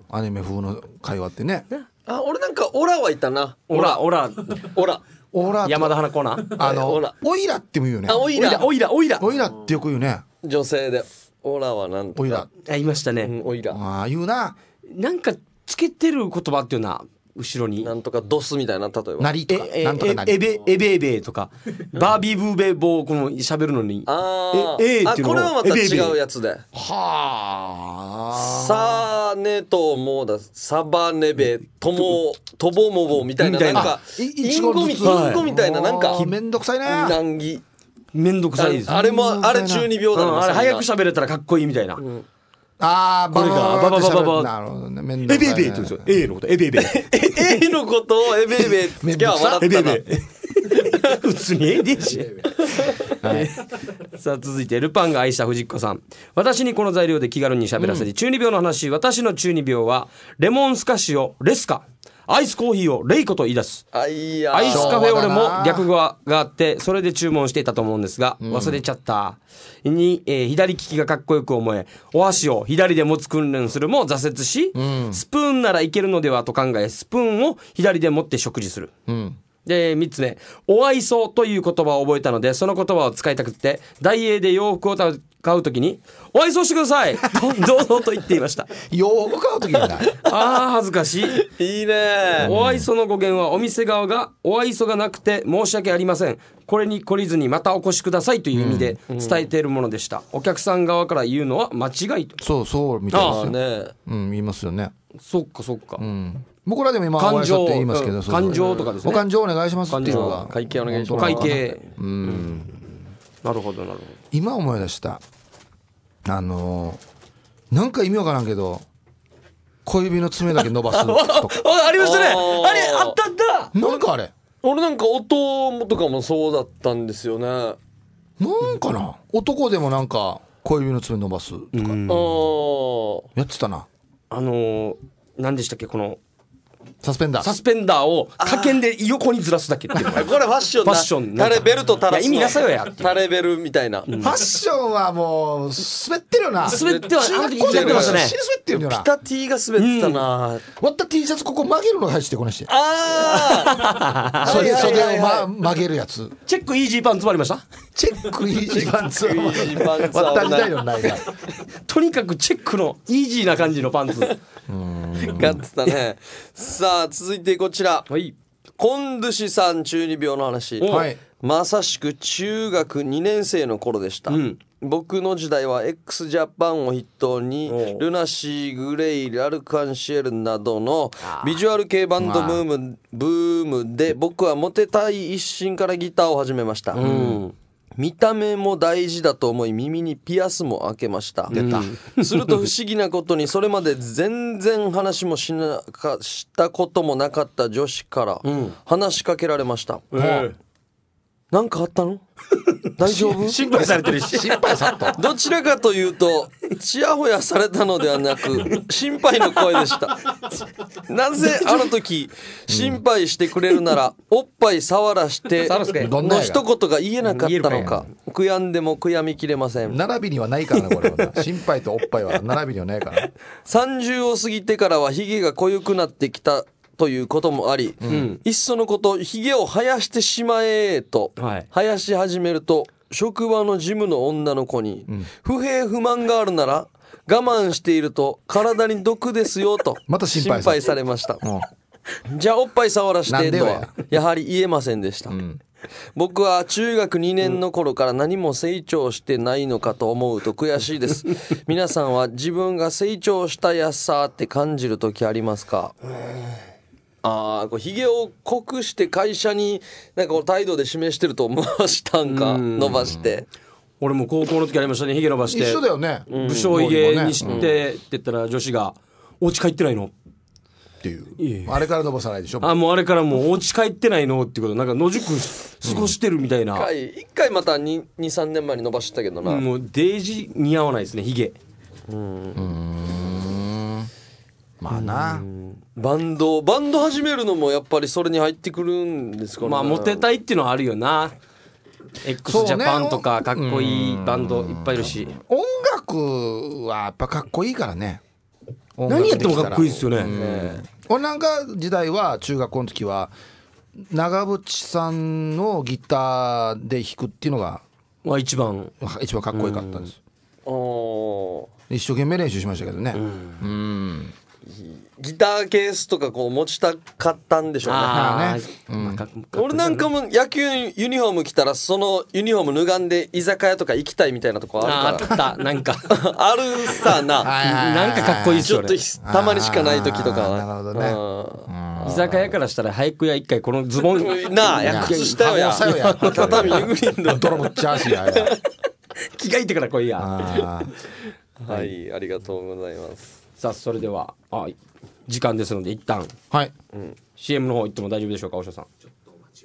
アニメ風の会話ってね。 あ俺なんかオラはいたな。 オラオラオラオラ山田花子なあのオラオイラっても言うよね。 あオイラオイラオイラオイラってよく言うね女性で。オラはなんとかオイラあいましたね、 うん、オイラああ言うな。 なんかつけてる言葉っていうのは後ろになんとかドスみたいな例えばなりとかえなんとかなりエベエベエベとかバービーブーベボーこの喋るのにあーええっていうのあこれはまた違うやつではあさーねともだサバネベともとぼもぼみたいななんかインゴみたいななんかめんどくさいね難儀めんどくさいです。 あれもあれ中二病だな、 うん、あれ早く喋れたらかっこいいみたいな、うんああ、 これがバババババなるほどね。 エベエベって言うんですよ。A のことエベエベ。 A のことをエベエベつけは笑ったな。 普通に エーディーシー、はい、さあ続いてルパンが愛した藤子さん、私にこの材料で気軽に喋らせて、うん、中二病の話。私の中二病はレモンスカッシュをレスカ、アイスコーヒーをレイコと言い出す。 あいやアイスカフェオレも略語があってそれで注文していたと思うんですが、うん、忘れちゃったに、えー、左利きがかっこよく思え、お箸を左で持つ訓練するも挫折し、うん、スプーンならいけるのではと考えスプーンを左で持って食事する、うん、でみっつめ、お愛想という言葉を覚えたのでその言葉を使いたくてダイエーで洋服を買うときにお愛想してくださいと堂々と言っていました。 洋服買うときにないあー恥ずかしい。 いいね。 お愛想の語源はお店側がお愛想がなくて申し訳ありません、これに懲りずにまたお越しくださいという意味で伝えているものでした、うん、お客さん側から言うのは間違いと。 そうそうみたいですよ。 あね、 うん、言いますよね。 そっかそっか、 うん、僕らでも今感情って言いますけど、 感情とかですね。 お感情お願いしますっていうのが会計お願いします。 会計、 うん、うん、 なるほどなるほど。 今思い出したあのー、なんか意味わからんけど小指の爪だけ伸ばすとかあ, ありましたね。あれあったあった。 なんかあれ俺なんか音とかもそうだったんですよね。 なんかな、男でもなんか小指の爪伸ばすとか、うん、やってたな。 あのー、何でしたっけ、このサスペンダーサスペンダーを掛けんで横にずらすだけっていうのがこれファッションな、 ファッションタレベルとタラスの意味なさよやタレベルみたいな、うん、 ファッションはもう滑ってるよな。 滑ってはあの時言ってましたね。 滑ってるよな。 ピタ T が滑ってたな、うん、 割った T シャツここ曲げるのが入ってこないして、 ああ袖袖を、ま、曲げるやつ。 チェックイージーパンツもありました。 チェックイージーパンツは割った時代のないな。 とにかくチェックのイージーな感じのパンツがってたね。さあ続いてこちら、はい、コンドゥシさん中二病の話、はい、まさしく中学にねん生の頃でした、うん、僕の時代は x ジャパンを筆頭にルナシー、グレイ、ラルカンシエルなどのビジュアル系バンドブーム、ブームで僕はモテたい一心からギターを始めました、うん、見た目も大事だと思い耳にピアスも開けました、うん、すると不思議なことにそれまで全然話もしなかしたこともなかった女子から話しかけられました、うん、えー、なんかあったの大丈夫？ 心配されてるし心配された。 どちらかというとちやほやされたのではなく心配の声でした。なぜあの時心配してくれるならおっぱい触らしての一言が言えなかったのか、悔やんでも悔やみきれません。 並びにはないからなこれはな。心配とおっぱいは並びにはないから。 さんじゅうを過ぎてからはヒゲが濃ゆくなってきたということもあり、うん、いっそのことヒゲを生やしてしまえと、はい、生やし始めると職場のジムの女の子に、うん、不平不満があるなら我慢していると体に毒ですよとまた心配 さ, 心配されました、うん、じゃあおっぱい触らしてとはやはり言えませんでした、うん、僕は中学にねんの頃から何も成長してないのかと思うと悔しいです皆さんは自分が成長したやさって感じる時ありますか？ああ、ひげを濃くして会社になんかこう態度で示してると思わしたんか、伸ばして。 俺も高校の時ありましたね、ひげ伸ばして一緒だよね、 武将ひげにしてって言ったら女子がお家帰ってないのっていう、いいあれから伸ばさないでしょ。 あ、もうあれからもうお家帰ってないのっていうこと、なんか野宿過ごしてるみたいな、 うん、一回また にさんねんまえに伸ばしたけどな、 うん、もうデージ似合わないですね、ひげ。うん、うーん、まあな、 バンドバンド始めるのもやっぱりそれに入ってくるんですかね。 まあモテたいっていうのはあるよな。 x ジャパンとかかっこいいバンドいっぱいいるし、 音楽はやっぱかっこいいからね。 何やってもかっこいいですよね、うん、 俺なんか時代は中学校の時は長渕さんのギターで弾くっていうのが一番一番かっこよかったんです、 うん、 一生懸命練習しましたけどね、うん、うん、 ギターケースとかこう持ちたかったんでしょうね。あ、ね、うん、俺なんかも野球ユニフォーム着たらそのユニフォーム脱がんで居酒屋とか行きたいみたいなとこあるから。 あったなんかあるさななんかかっこいいっすよね。 ちょっとたまにしかない時とかは。 なるほどね。 居酒屋からしたら早くや一回このズボンなあや靴下よや畳ユグリンドドラムチャーシーや着替えてから来いや。 はい、ありがとうございます。 さあそれではあ時間ですので一旦、 はい、 うん、シーエム の方行っても大丈夫でしょうか、おしょさん。ちょっとお待ちを。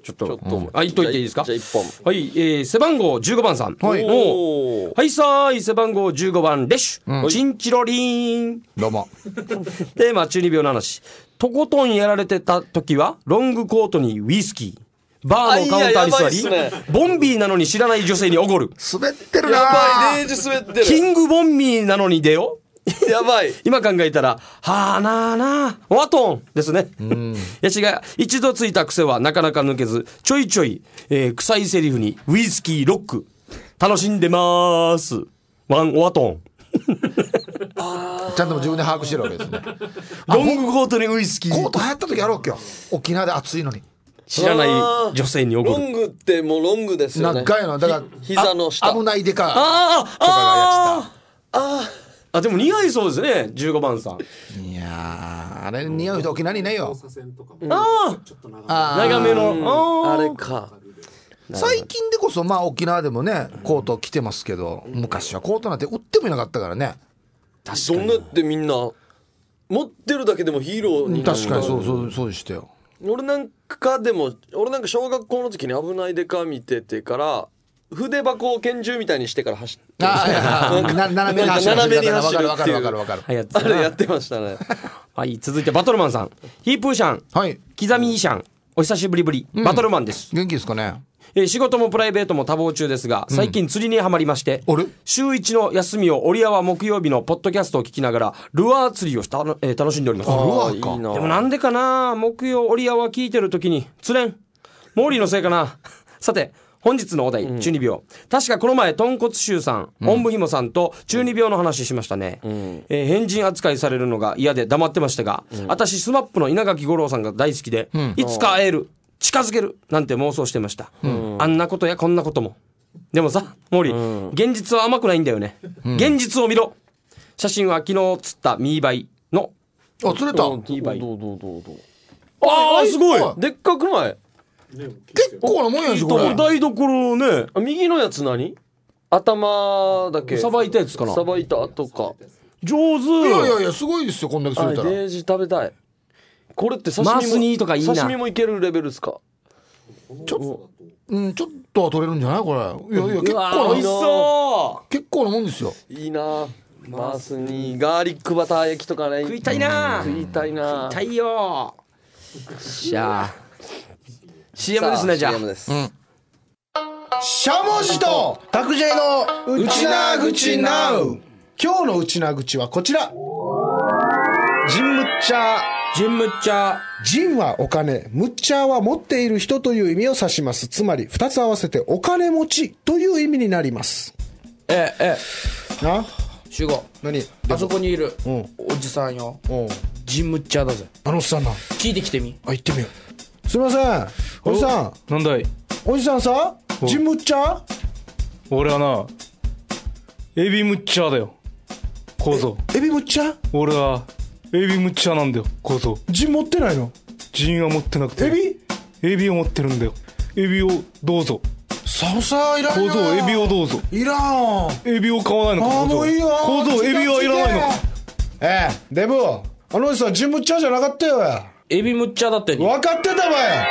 ちょっとちょっと、 あ、言っといていいですか。 じゃあ一本。 はい、えー、背番号じゅうごばんさん。 はいおーはいさーい、背番号じゅうごばんレッシュ、チンチロリーン。 どうも。 テーマ中二病の話。とことんやられてた時はロングコートにウイスキー、バーのカウンターに座り、 あいややばいっすボンビーなのに知らない女性におごる。 滑ってるなやー。 ばい、デージ滑ってる。 キングボンビーなのに出よ。 やばい。 今考えたら、はあなあなあ、ワトンですね。やしが一度ついた癖はなかなか抜けず、ちょいちょい、えー臭いセリフにウイスキーロック、楽しんでまーす。ワンワトン。 ちゃんと自分で把握してるわけですね。 ロングコートにウイスキー。 コート流行った時あるわけよ。沖縄で暑いのに。 知らない女性におごる。 ロングってもうロングですよね。 長いの。だから、 ひ膝の下。 あ危ないでか。 ああ、 とかがやああ、でも似合いそうですね、じゅうごばんさん。 いやー、あれ似合う人沖縄にいないよ。 ああ、長めの。 あれか。 最近でこそまあ沖縄でもねコート着てますけど、昔はコートなんて売ってもいなかったからね。 そんなってみんな持ってるだけでもヒーローになる。 確かにそうそうそうでしたよ。 俺なんかでも俺なんか小学校の時に危ないデカ見ててから筆箱を拳銃みたいにしてから走ってああ、いやな斜めに走る。 斜めに走るわかるわかるわかるわかる。 はやつあれやってましたね。 はい、続いてバトルマンさん。ヒープーシャン、 はい。 刻みシャン、お久しぶりぶり、バトルマンです。 元気ですかね。 えー仕事もプライベートも多忙中ですが、最近釣りにはまりまして、 あれ週一の休みを折り合わ木曜日のポッドキャストを聞きながら、ルアー釣りをした、えー楽しんでおります。 ルアあーかいいな。 でもなんでかな、木曜折り合わ聞いてる時に釣れん。モーリーのせいかな。さて、本日のお題、中二病。確かこの前、豚骨臭さん、おんぶひもさんと中二病の話しましたね。えー変人扱いされるのが嫌で黙ってましたが、私、スマップの稲垣吾郎さんが大好きで、いつか会える、近づける、なんて妄想してました。あんなことやこんなことも。でもさ、モーリー、現実は甘くないんだよね。現実を見ろ。写真は昨日釣ったミーバイの、 あ、釣れた。 どうどうどうどうどう。 あー、すごい。 でっかくない？ 結構なもんやんしこれ。 台所ね、 あ右のやつ何？頭だけ。 さばいたやつかな。 さばいた後か。 上手。 いやいやいやすごいですよこんだけ釣あれたら。 デージ食べたい。これって刺身もマスニーとかいいな刺身もいけるレベルですか？ ちょうんちょっとは取れるんじゃないこれ。いやいや結うわー構な美味しそ結構なもんですよ。 いいな。マスニーガーリックバター焼きとかね。 う。食いたいな。 食いたいな。 たいよ。じゃあ シーエム ですね。じゃあシーエム です。 しゃもじと拓 J のうちなぐちなう。今日のうちなぐちはこちら。ジンムッチャー。 ジンムッチャー。 ジンはお金、ムッチャーは持っている人という意味を指します。つまり二つ合わせてお金持ちという意味になります。 ええな集合何あそこにいるうんおじさんようんジンムッチャーだぜあのおっさんな。 聞いてきてみあ、行ってみよう。すいません。おじさん。 なんだいおじさんさ、ジンムッチャー俺はなエビムッチャーだよ構造。 エビムッチャー俺はエビムッチャーなんだよ構造。 ジン持ってないの？ ジンは持ってなくてエビエビを持ってるんだよ。エビをどうぞさおさいらん構よ。 造。エビをどうぞ。 いらん。 エビを買わないのかああ、 構造。 もういいよ。 構造エビはいらないのか。 ええ、デブ、あのおじさんジンムッチャーじゃなかったよや。 エビムッチャーだってに分かってたわや。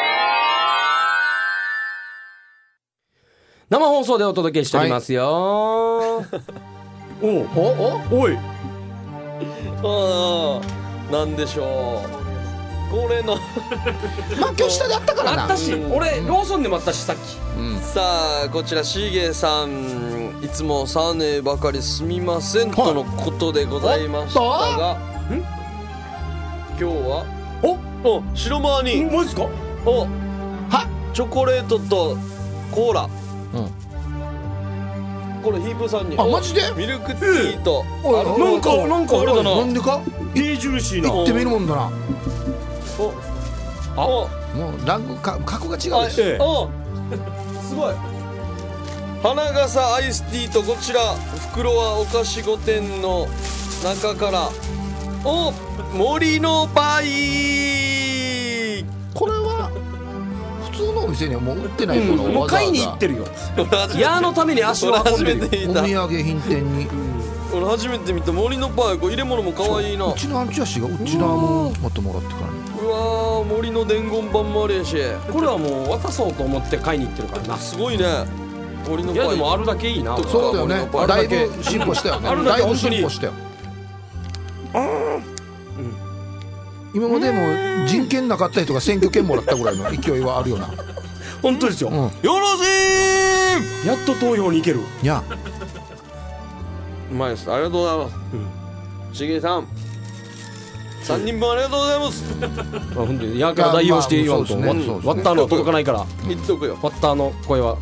生放送でお届けしておりますよ。おうおおおい。 ああ、なんでしょう。これのまあ今日下であったからな。 あったし、俺ローソンでもあったしさっき。 さあこちらしげさんいつもさねばかりすみませんとのことでございましたが、ん今日はおお白マーニーマジっすか。 おはチョコレートとコーラ、これヒープーさんにあマジでミルクティーと、 おいあのなんかなんかあれだな。 なんでかピージューシーな。 行ってみるもんだな。 おおもうランクか格が違あうでしょ。 ええおすごい花笠アイスティーとこちら袋はお菓子御殿の中からお森のパイこれは普通のお店にはもう売ってないものをもう買いにわざわざ行ってるよ。矢のために足を運んでるよ。 初めて見たお土産品店に。 俺初めて見た森のパンや。これ入れ物も可愛いな。 うちのアンチアシがうちのもまたもらってからね。 うわー、森の伝言板もあるやし。 これはもう渡そうと思って買いに行ってるからな。 すごいね。森のパン。 いやでもあるだけいいな。 そうだよね。だいぶ進歩したよね。 あるだけだいぶ進歩したよ。今までも人権なかった人が選挙権もらったぐらいの勢いはあるよな。 本当ですよ、 うん、 よろしい。 やっと投票に行ける。 いやうまいです。ありがとうございます。しげさんさんにんぶんありがとうございます。 あ本当にやから代表して言わんと、 いやまあそうですねワッターの届かないから言っとくよ。 ワッターの声は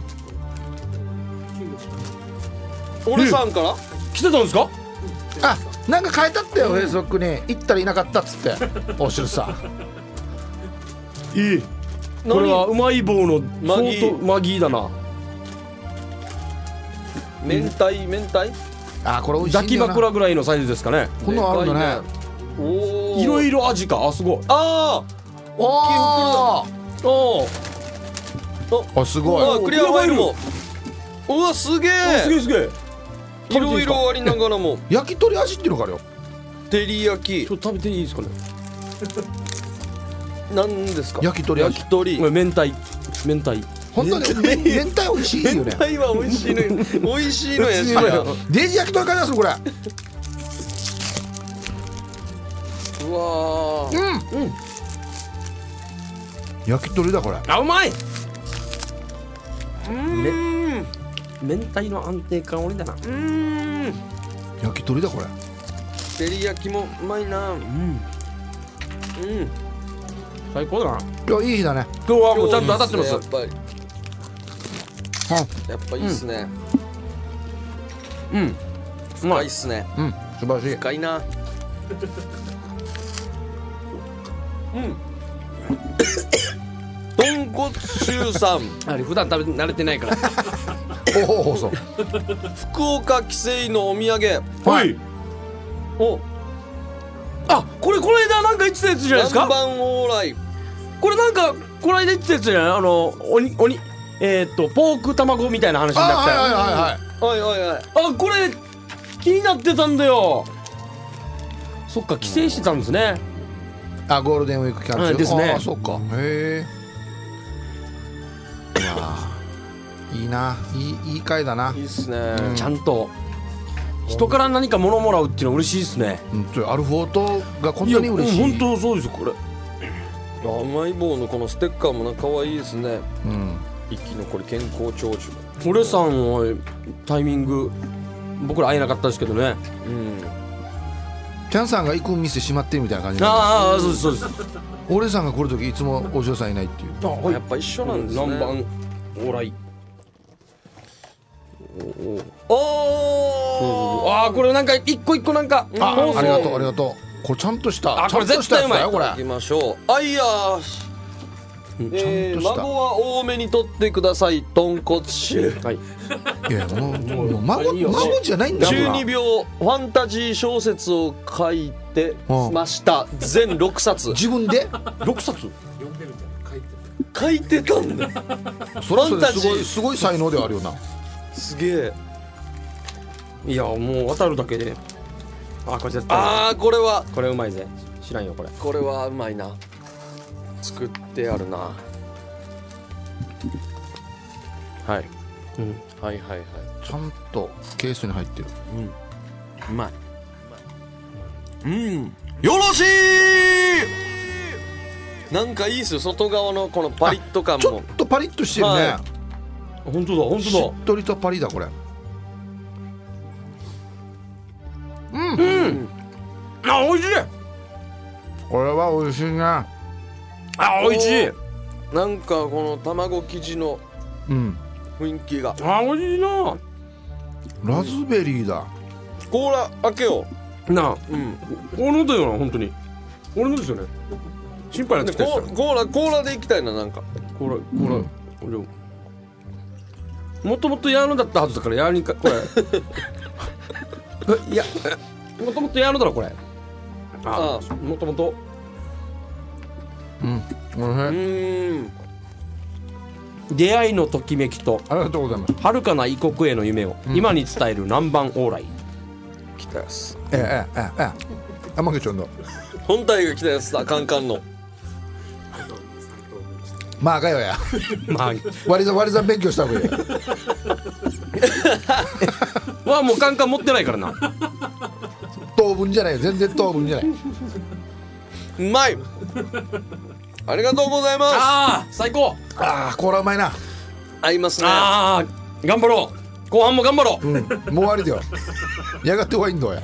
俺さんから来てたんですか。 あなんか変えたってよ、フェイスブックに行ったらいなかったっつっておしるさん。 いいこれはうまい棒のマギー相当マギーだな。 明太明太あこれ美味しいんだ抱きよな。 枕ぐらいのサイズですかね。 こんなのあるんだね。 おお。 いろいろ味か。あすごい。 あおおおおあすごい。 あクリアファイルも。うわすげえ。 すげえすげえ。 いろいろありながらも焼き鳥味っていうのがあるよ。 照り焼きちょっと食べていいですかね。 なんですか。 焼き鳥味焼き鳥。 これ明太明太。 本当に明太美味しいよね。 明太は美味しいの美味しいのやしな。 デイジ焼き鳥買いますこれ。 うわー。 うん焼き鳥だこれ。 あうまい。 うん。 明太の安定感俺だな。 うん。 焼き鳥だこれ。 照り焼きもうまいな。うん。うん。 最高だな。 今日いい日だね。 今日はもうちゃんと当たってます。 やっぱり。やっぱいいっすね。 うんう深まい。 いっすね。 うん素晴らしい。 深いな。うん。豚骨臭さん。 あれ普段食べ慣れてないから。 おおそう。 福岡帰省のお土産。 はい。 お。 あこれこの間なんか言ってたやつじゃないですか。 南蛮往来。 これなんかこの間言ってたやつじゃない。あの鬼鬼えー、っとポーク卵みたいな話になったよ。 あはいはいはいはい。 はいはいはい。 あこれ気になってたんだよ。そっか帰省してたんですね。 あゴールデンウィークキャンセルうんですねあそっか。へえ。いやーいいないいいい回だな。 いいっすね。 ちゃんと人から何か物もらうっていうのは嬉しいですね。 本当にアルフォートがこんなに嬉しい。 や本当そうですよこれ。 あうまい棒のこのステッカーもなんか可愛いですね。 うん。 生き残り健康長寿。 俺さんはタイミング僕ら会えなかったですけどね。 うん。 キャンさんが行く店閉まってるみたいな感じなんああそうですそうです。 で俺さんが来る時いつもお嬢さんいないっていう。 あやっぱ一緒なんですね。 南蛮往来。 おお。 ああこれなんか一個一個なんかあ放送ありがとうありがとう。これちゃんとしたあこれちゃんとしたやつだよこれ。 行きましょう。あいやーし。えー、 ちゃんとした孫は多めに取ってください。豚骨臭。 はい。 いやもうもう孫いいよ孫じゃないんだ中よ。 二病ファンタジー小説を書いてました全ろくさつ。 自分で六冊。 書いてたんだ。 それはそれですごファンタジーいすごい才能ではあるよな。 すげえ。 いやもう渡るだけで。あこれ絶対。 あーこれはこれうまいぜ。知らんよこれ。 これはうまいな。作ってあるな。はい、 うん。 はいはいはい。 ちゃんとケースに入ってる。 うまい。うん。よろしい。なんかいいっすよ。外側のこのパリッと感ちょも。 っとパリッとしてるね。 は本当だ本し当っとりとパリだこれ。 だ。あ美味しい。 これは美味しいね。 あ美味しい。 なんかこの卵生地のうん。 雰囲気が。 あ美味しいな。 ラズベリーだ。 コーラ開けよなあう。うん。 俺のだよな本当に。俺のですよね。心配なでってきたやつだ。 コーコーラコーラでいきたいななんか。 これこれ、俺もともとやるのだったはずだからやりかこれいやもともとやるのだろこれ。ああもともとうん。おいしい。 うーん。 出会いのときめきとありがとうございます。 遥かな異国への夢を今に伝える南蛮往来。 来たやつ。 ええええええあまけちょんの本体が来たやつだ、カンカンの。 まあかよやまあ割り算割り算勉強した方がいいよまあもうカンカン持ってないからな。 当分じゃないよ全然当分じゃないうまい。ありがとうございます。 ああ最高。 ああこれはうまいな合いますね。 ああ頑張ろう。後半も頑張ろう。 うんもう終わりだよやがてワインドや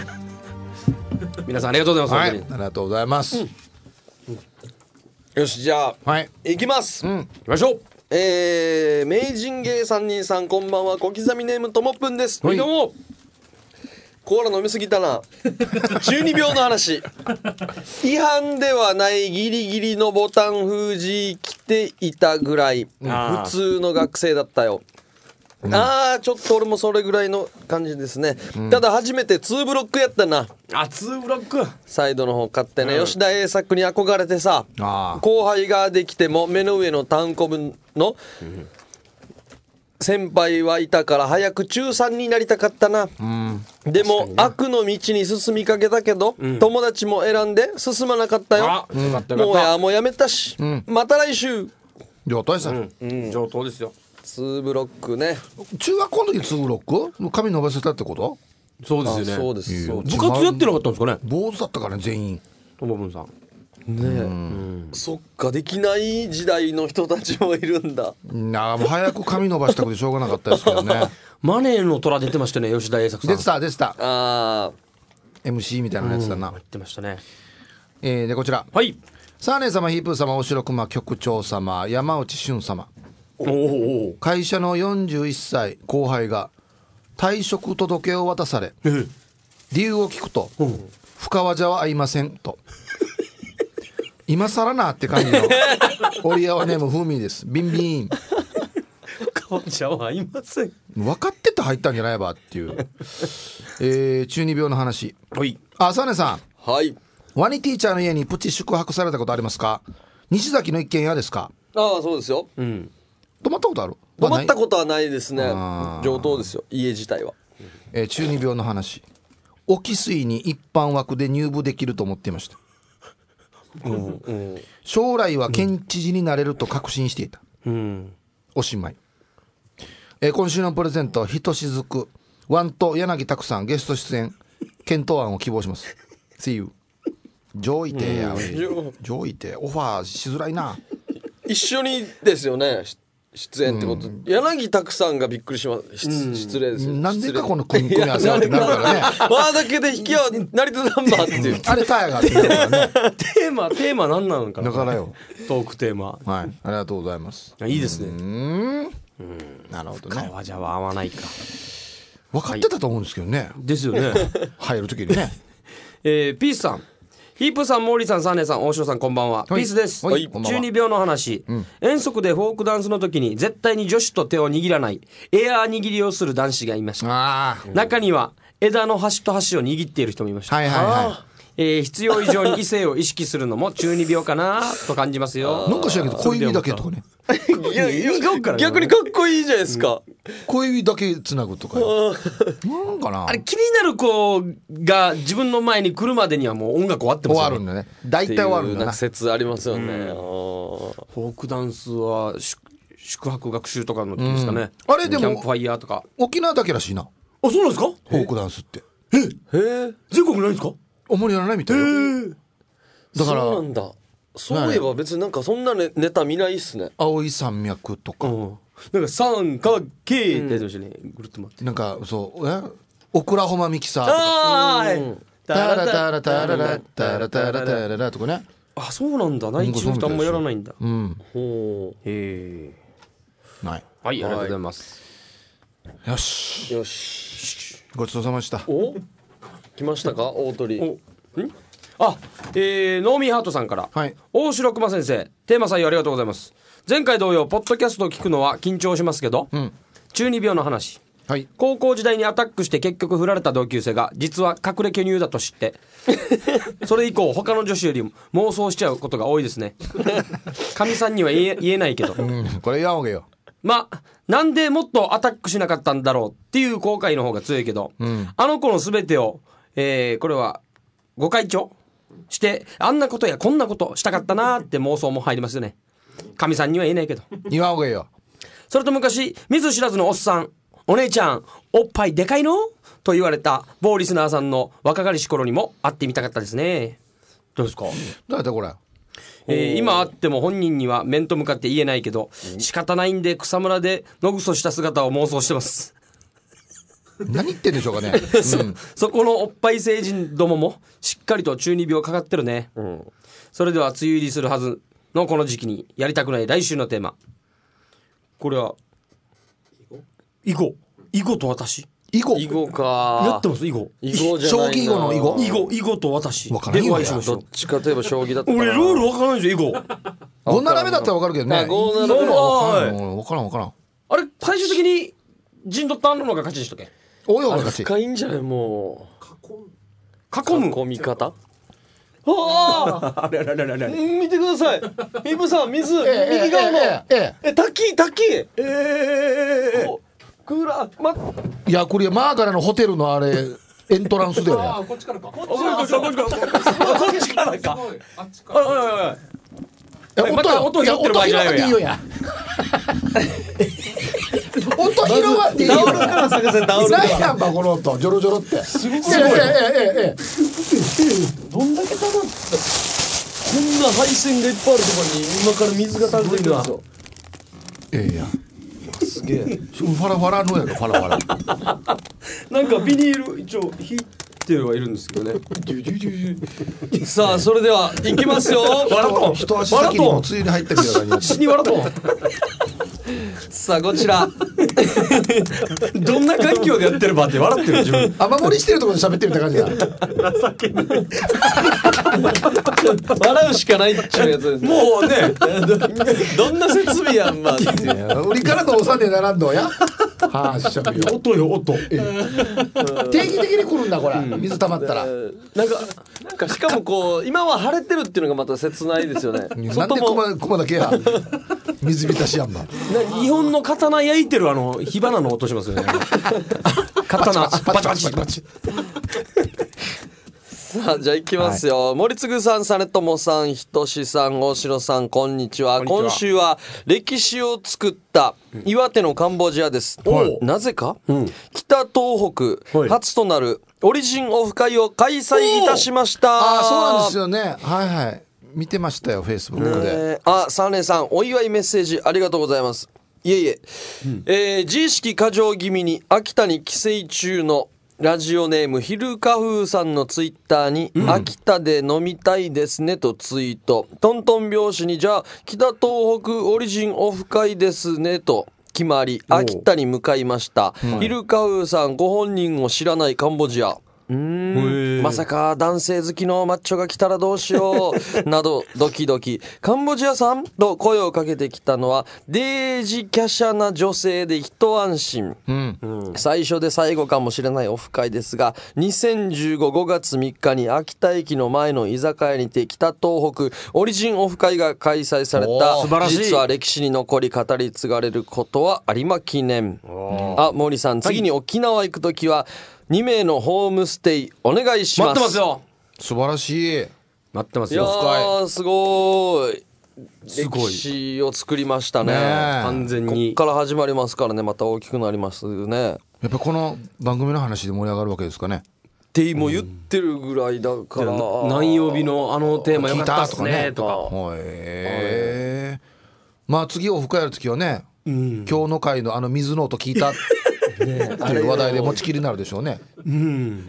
皆さんありがとうございます。 はいあ本当にりがとうございます、 よし、じゃあはいいきます。 うん行きましょう。 えー、名人芸さんにんさんこんばんは。小刻みネームともっぷんです。 はいどうも。 コーラ飲みすぎたな。中二病の話。違反ではないギリギリのボタン封じ着ていたぐらいあー普通の学生だったよ。あーちょっと俺もそれぐらいの感じですね、ただ初めてツーブロックやったな。 あツーブロック。 サイドの方買ってね、吉田栄作に憧れてさ、 あー後輩ができても目の上の単行分の先輩はいたから早く中さんになりたかったな。でも悪の道に進みかけたけど、友達も選んで進まなかったよ。 あよかったよもうかっやもうやめたし、また来週。 上等やさ、 た。上等ですよ。 ツーブロックね。 中学校の時ツーブロック髪伸ばせたってこと？ そうであすよね。 そうですそうです部活やってなかったんですかね。 坊主だったからね全員ともぶんさん。 ね、そっか、できない時代の人たちもいるんだ。 なあもう早く髪伸ばしたくてしょうがなかったですけどねマネーの虎出てましたね吉田栄作さん。 出てた出てたあエムシー みたいなやつだな、 言ってましたね。 えー、でこちらはい。 サーネー様ヒープー様大城熊局長様山内俊様おお。 会社のよんじゅういっさい後輩が退職届を渡され理由を聞くと「深川茶は合いません」と今更なって感じのオリアワネームフーミーです。ビンビン顔ちゃはいません。 分かってて入ったんじゃないばっていう、えー、中二病の話。 はい。 あサーネーさんあはい。 ワニティーチャーの家にプチ宿泊されたことありますか？西崎の一軒家ですか？ ああそうですよ。 うん。 泊まったことある？ 泊まったと、 ことはないですねあー。 上等ですよ、家自体は。 えー、中二病の話。オキ水に一般枠で入部できると思っていました。将来は県知事になれると確信していた。 うん。 おしまい。えー、今週のプレゼントひとしずくワンと柳拓さんゲスト出演検討案を希望します。 See you。 上位亭や、上位亭オファーしづらいな。 一緒にですよね、し出演ってこと、柳拓さんがびっくりします、し失礼ですよ、 なんでか失礼この組み組み合わせはってなるからねまあだけで引きは成田ナンバーっていうあれタイヤがってなるからねテーマテーマ何なのかな。 だからよ。 トークテーマ。 はい、ありがとうございます。 いいですね。 うーんなるほどね。 川じゃは合わないか。 分かってたと思うんですけどね、 ですよね。 入る時にね。 えー、ピースさん。ヒープさん、モーリーさん、サーネさん、大城さん、こんばんは。 はいピースです。 はいこんばんは中二病の話、遠足でフォークダンスの時に絶対に女子と手を握らないエアー握りをする男子がいました。 あ中には枝の端と端を握っている人もいました。 あはいはいはえー必要以上に異性を意識するのも中二病かなと感じますよ。 い。なんか知らんけど小指だけとかね、 いやいや意味が分からん逆にかっこいいじゃないですか、 小指だけつなぐとかなんかな。 あれ気になる子が自分の前に来るまでにはもう音楽終わってますよね。 終わるんだね。大体終わるんだな。 なんか説ありますよね、あーフォークダンスは宿宿泊学習とかの時ですかね、 あれでもキャンプファイヤーとか。 沖縄だけらしいな、 あ、そうなんですか。 フォークダンスって全国ないんですか。 あんまりやらないみたいよ。だからそうなんだ。そういえば別になんかそんなネネタ見ないっすね。 青い山脈とか、 うん、なんか三角形ってやつでしたね、ぐるっと回って。 なんかそうえオクラホマミキサーとかあー、はい。 タラタラタララタラタラタララとかね。 あ、そうなんだ。内地の人あんまやらないんだ。 うんほへえ。 ない。 はい、ありがとうございます。 よしう。よし。 ごちそうさまでした。 お来ましたか大鳥。 お、んあ、えー、ノーミーハートさんから、 はい大城熊先生、テーマ採用ありがとうございます。前回同様ポッドキャストを聞くのは緊張しますけど、 ん中二病の話。 はい。 高校時代にアタックして結局振られた同級生が実は隠れ巨乳だと知ってそれ以降他の女子よりも妄想しちゃうことが多いですね。かみさんには言え言えないけど、 うん、これ言わんほうがいいよ。 まあなんでもっとアタックしなかったんだろうっていう後悔の方が強いけど、うん、あの子の全てを、えー、これはご会長してあんなことやこんなことしたかったなって妄想も入りますよね。神さんには言えないけど言わんほうがいいよ。 それと昔見ず知らずのおっさん、お姉ちゃんおっぱいでかいのと言われた某リスナーさんの若かりし頃にも会ってみたかったですね。どうですか。 誰だこれ。 えー、今会っても本人には面と向かって言えないけど仕方ないんで草むらでのぐそした姿を妄想してます何言ってんでしょうかね、 そ, うん、そこのおっぱい成人どももしっかりと中二病かかってるね、うん、それでは梅雨入りするはずのこの時期にやりたくない来週のテーマ、これは囲碁囲碁と私囲碁囲碁かやってます。囲碁囲碁じゃないな。 将棋囲碁の囲碁囲碁囲碁と私分からんよや。 どっちかといえば将棋だったな。 俺ルール分からないですよ囲碁ご並べだったら分かるけどね。 ご並べ分からん分からん。 あれ最終的に陣取ったのが勝ちでしたっけ。 およが勝ち。 深いんじゃない。もう囲む囲み方。ああ、見てください。イブさん、水、 え右側の、 えええ、滝、滝。ええー、クーラー、ま、 いや、これマーガラのホテルのあれエントランスだよね。 あ、こっちからか。こっちからこっちからこっちからこっちからか。あっちから。おいおいおい。 え、 また音拾ってる場合じゃないよや。 音拾わんでいいよ。 ダウルから探せ、ダウルから。 ないやんばこの音、ジョロジョロって。 すごい。 ええええええ。 どんだけ溜まった。こんな配線がいっぱいあるところに今から水が垂れてるんですよ。 ええや。 すげえ。 ファラファラのやろ、ファラファラ。 なんかビニール一応引いてはいるんですけどね。 さあ、それでは行きますよ。 わらと一足先にもついに入ってるような。 死にわらと。 さあ、こちら。 どんな環境でやってるばって笑ってる自分。 雨漏りしてるところで喋ってるって感じだ。 情けない。 笑うしかないっちゅうやつです。 もうね、 どんな設備やんま。 売りからのおさんでならんのや。はあ、しゃべよ。 音よ音。 定期的に来るんだこれ。水溜まったら。 なんかなんかしかもこう今は晴れてるっていうのがまた切ないですよね。 なんでこまこまだけや。水浸しやんば。 日本の刀焼いてるあの火花の音しますよね。刀パチパチパチ。 さあじゃあ行きますよ、はい、森次さん、実朝さん、ひとしさん、大城さん、こんにちは。今週は歴史を作った岩手のカンボジアです、うん、なぜか、うん、北東北初となるオリジンオフ会を開催いたしました。 ああ、そうなんですよね。はいはい、見てましたよ、フェイスブックで、 ね、あ、サーネさん、お祝いメッセージありがとうございます。いえいえ、うん、えー、自意識過剰気味に秋田に帰省中のラジオネームヒルカフーさんのツイッターに、うん、秋田で飲みたいですねとツイート。トントン拍子に、じゃあ北東北オリジンオフ会ですねと決まり、秋田に向かいました、うん、ヒルカフーさんご本人を知らないカンボジア、うーん、まさか男性好きのマッチョが来たらどうしようなどドキドキ。カンボジアさんと声をかけてきたのはデージ華奢な女性で一安心、うんうん、最初で最後かもしれないオフ会ですが、にせんじゅうご ごがつみっかに秋田駅の前の居酒屋にて北東北オリジンオフ会が開催された。実は歴史に残り語り継がれることは有馬記念。あ、森さん、次に沖縄行くときは、はい、にめいのホームステイお願いします。 待ってますよ。 素晴らしい。 待ってますよ。 いやー、すごい。歴史を作りましたね。 完全に。 こっから始まりますからね。また大きくなりますね。 やっぱこの番組の話で盛り上がるわけですかね。 っても言ってるぐらいだから。 うん、何曜日のあのテーマよかったっすねとか。 へー。まあ次オフ会やるときはね、うん、今日の回のあの水の音聞いた。ね、っていう話題で持ちきりになるでしょうね。うん。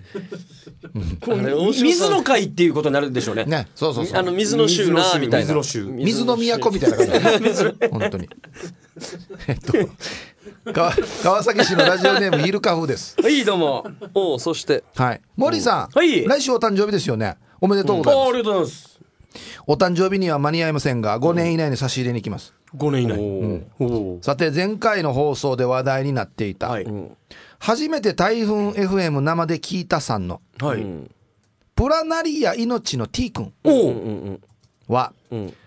水の会っていうことになるでしょうね。 ね、そうそうそう。 あの水の州なみたいな。 水の州。水の都みたいな感じ。本当に。えっと川川崎市のラジオネームヒルカフです。 はい、どうも。 おそしてはい森さん、 はい、 来週お誕生日ですよね。おめでとうございます。 うん、ありがとうございます。 お誕生日には間に合いませんがごねん以内に差し入れに行きます。 ごねん以内、 うん、さて前回の放送で話題になっていた、はい、初めて台風 エフエム 生で聞いたさんの、はい、プラナリア命の T 君は、うん、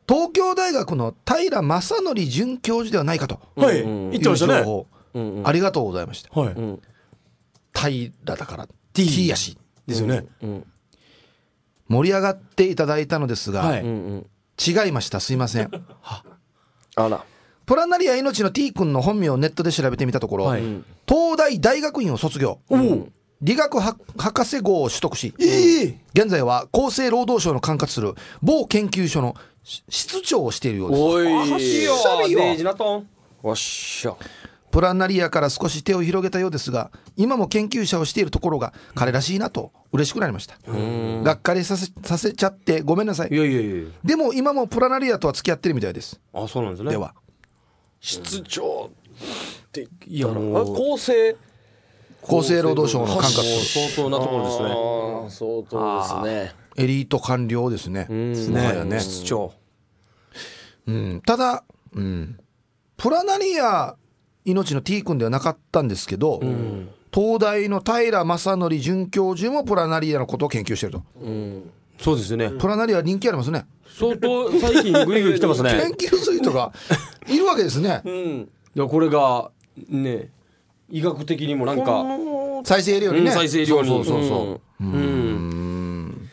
東京大学の平正則准教授ではないかとはい、 いう言ってましたね。 情報、ありがとうございました。 はい。 平だから T やしですよね。 盛り上がっていただいたのですが、 はい。 違いました。すいません。 あら。 プラナリア命の T 君の本名をネットで調べてみたところ、 はい東大大学院を卒業、理学博博士号を取得し、現在は厚生労働省の管轄する某研究所の室長をしているようです。 おい。 よデイジナトンわっしゃ。 プラナリアから少し手を広げたようですが、今も研究者をしているところが彼らしいなと嬉しくなりました。がっかりさせ、させちゃってごめんなさい。 いやいやいやでも今もプラナリアとは付き合ってるみたいです。 あそうなんですね。 では室長っていやあもう厚生厚生労働省の管轄もう相当なところですね。 あー相当ですね。 エリート官僚ですね。もはやね。 室長うん、ただ、うん、プラナリア命の T 君ではなかったんですけど、東大の平正則准教授もプラナリアのことを研究していると。 そうですよね。 プラナリア人気ありますね。 相当最近グイグイ来てますね。 研究する人がいるわけですね。 いやこれがね医学的にもなんか再生医療にね、 うん再生医療にそうそうそうそう、 うん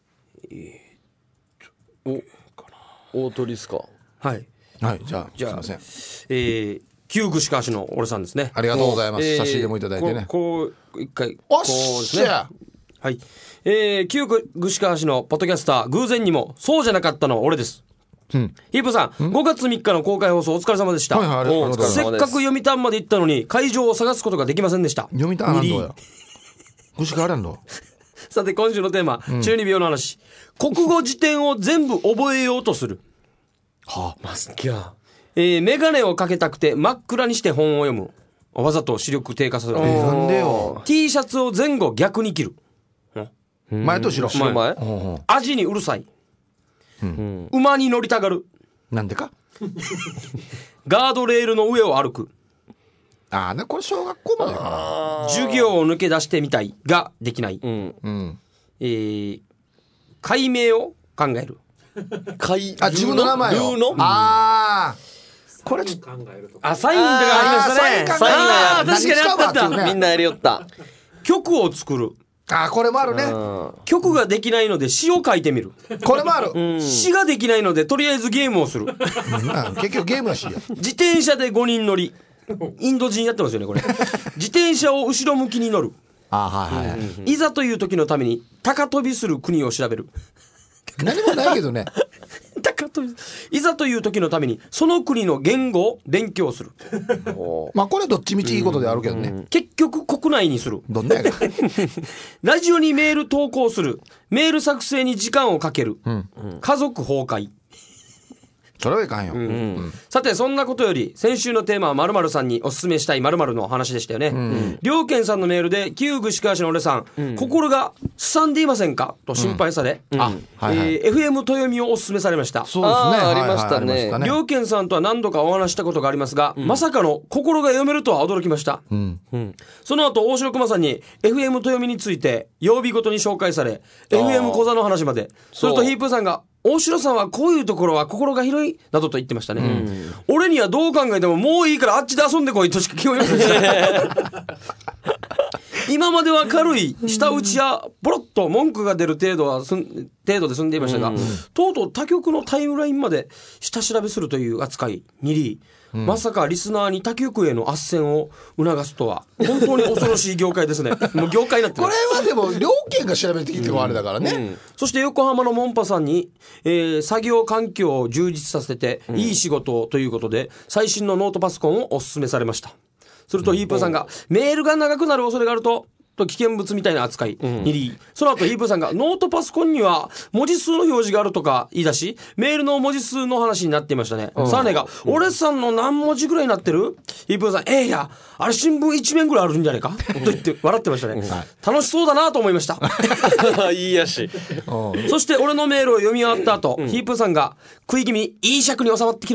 大鳥ですか。 はいはい、じゃあじゃあすいません、 えー旧串川市の俺さんですね。 ありがとうございます。 えー差し入れもいただいてね。 こうこう一回おっこうですね。 しゃ、 はい。えー、旧串川市のポッドキャスター偶然にもそうじゃなかったのは俺です。 うんヒープさん、ごがつみっかの公開放送お疲れ様でした。 はいはいありがとうございますせっかく読谷まで行ったのに会場を探すことができませんでした。 読みたいなんだにりよ。串川あるんだ。 さて今週のテーマ、中二病の話。国語辞典を全部覚えようとする。 はあ、 マスキャえー、メガネをかけたくて真っ暗にして本を読む。わざと視力低下させる。 えーなんでよ。 T シャツを前後逆に着る。 前と後ろ。 白前。 ほうほ味にうるさい。馬に乗りたがる。 うなんでか。 ガードレールの上を歩く。 ああね、これ小学校までか授業を抜け出してみたいができない。 うん。 な。うん。 えー、解明を考える。 海あ、自分の名前を。 龍のああ。これちょっと考えるとあ、サインとかありましたね。 あーサイン考えるあー確かにあったあっ何使うわっていうた。 ねみんなやりよった。 曲を作る。 ああ、これもあるね。 曲ができないので詩を書いてみる。 これもある。 詩ができないのでとりあえずゲームをする。 うん結局ゲームらしいよ。 自転車でごにん乗り。インド人やってますよねこれ。自転車を後ろ向きに乗る。 ああ、はいはいはい。 いざという時のために高跳びする国を調べる。 何もないけどね。 高跳びいざという時のためにその国の言語を勉強する。 まあこれどっちみちいいことであるけどね。 結局国内にする。 どんなやか。 ラジオにメール投稿する。メール作成に時間をかける。家族崩壊。 それはいかんよ。 さてそんなことより先週のテーマは〇〇さんにおすすめしたい〇〇の話でしたよね。両健さんのメールで旧串川市の俺さん、心がすさんでいませんかと心配され、 あ、はいはい。 えー エフエム 豊見をおすすめされました。 そうですね。 あーはいはいありましたねありましたね。 両健さんとは何度かお話したことがありますが、まさかの心が読めるとは驚きました。 うん。 その後大城熊さんに エフエム 豊見について曜日ごとに紹介され エフエム 小座の話まで、それとヒープーさんが大城さんはこういうところは心が広いなどと言ってましたね。俺にはどう考えてももういいからあっちで遊んでこいとしか聞こえませんでした今までは軽い舌打ちやポロッと文句が出る程度はすん程度で済んでいましたが、とうとう他局のタイムラインまで下調べするという扱いにり、まさかリスナーに他局への斡旋を促すとは本当に恐ろしい業界ですね。もう業界になってるこれはでも両県が調べてきてもあれだからね。 そして横浜のモンパさんに、えー作業環境を充実させていい仕事をということで最新のノートパソコンをお勧めされました。するとヒープーさんが、メールが長くなる恐れがあるとと危険物みたいな扱いにり、その後ヒープーさんがノートパソコンには文字数の表示があるとか言い出しメールの文字数の話になっていましたね。サーネが、俺さんの何文字ぐらいになってるヒープーさん、ええー、やあれ新聞一面ぐらいあるんじゃないかと言って笑ってましたね。楽しそうだなと思いましたいいやし。 そして俺のメールを読み終わった後、ヒープーさんが食い気味いい尺に収まってきる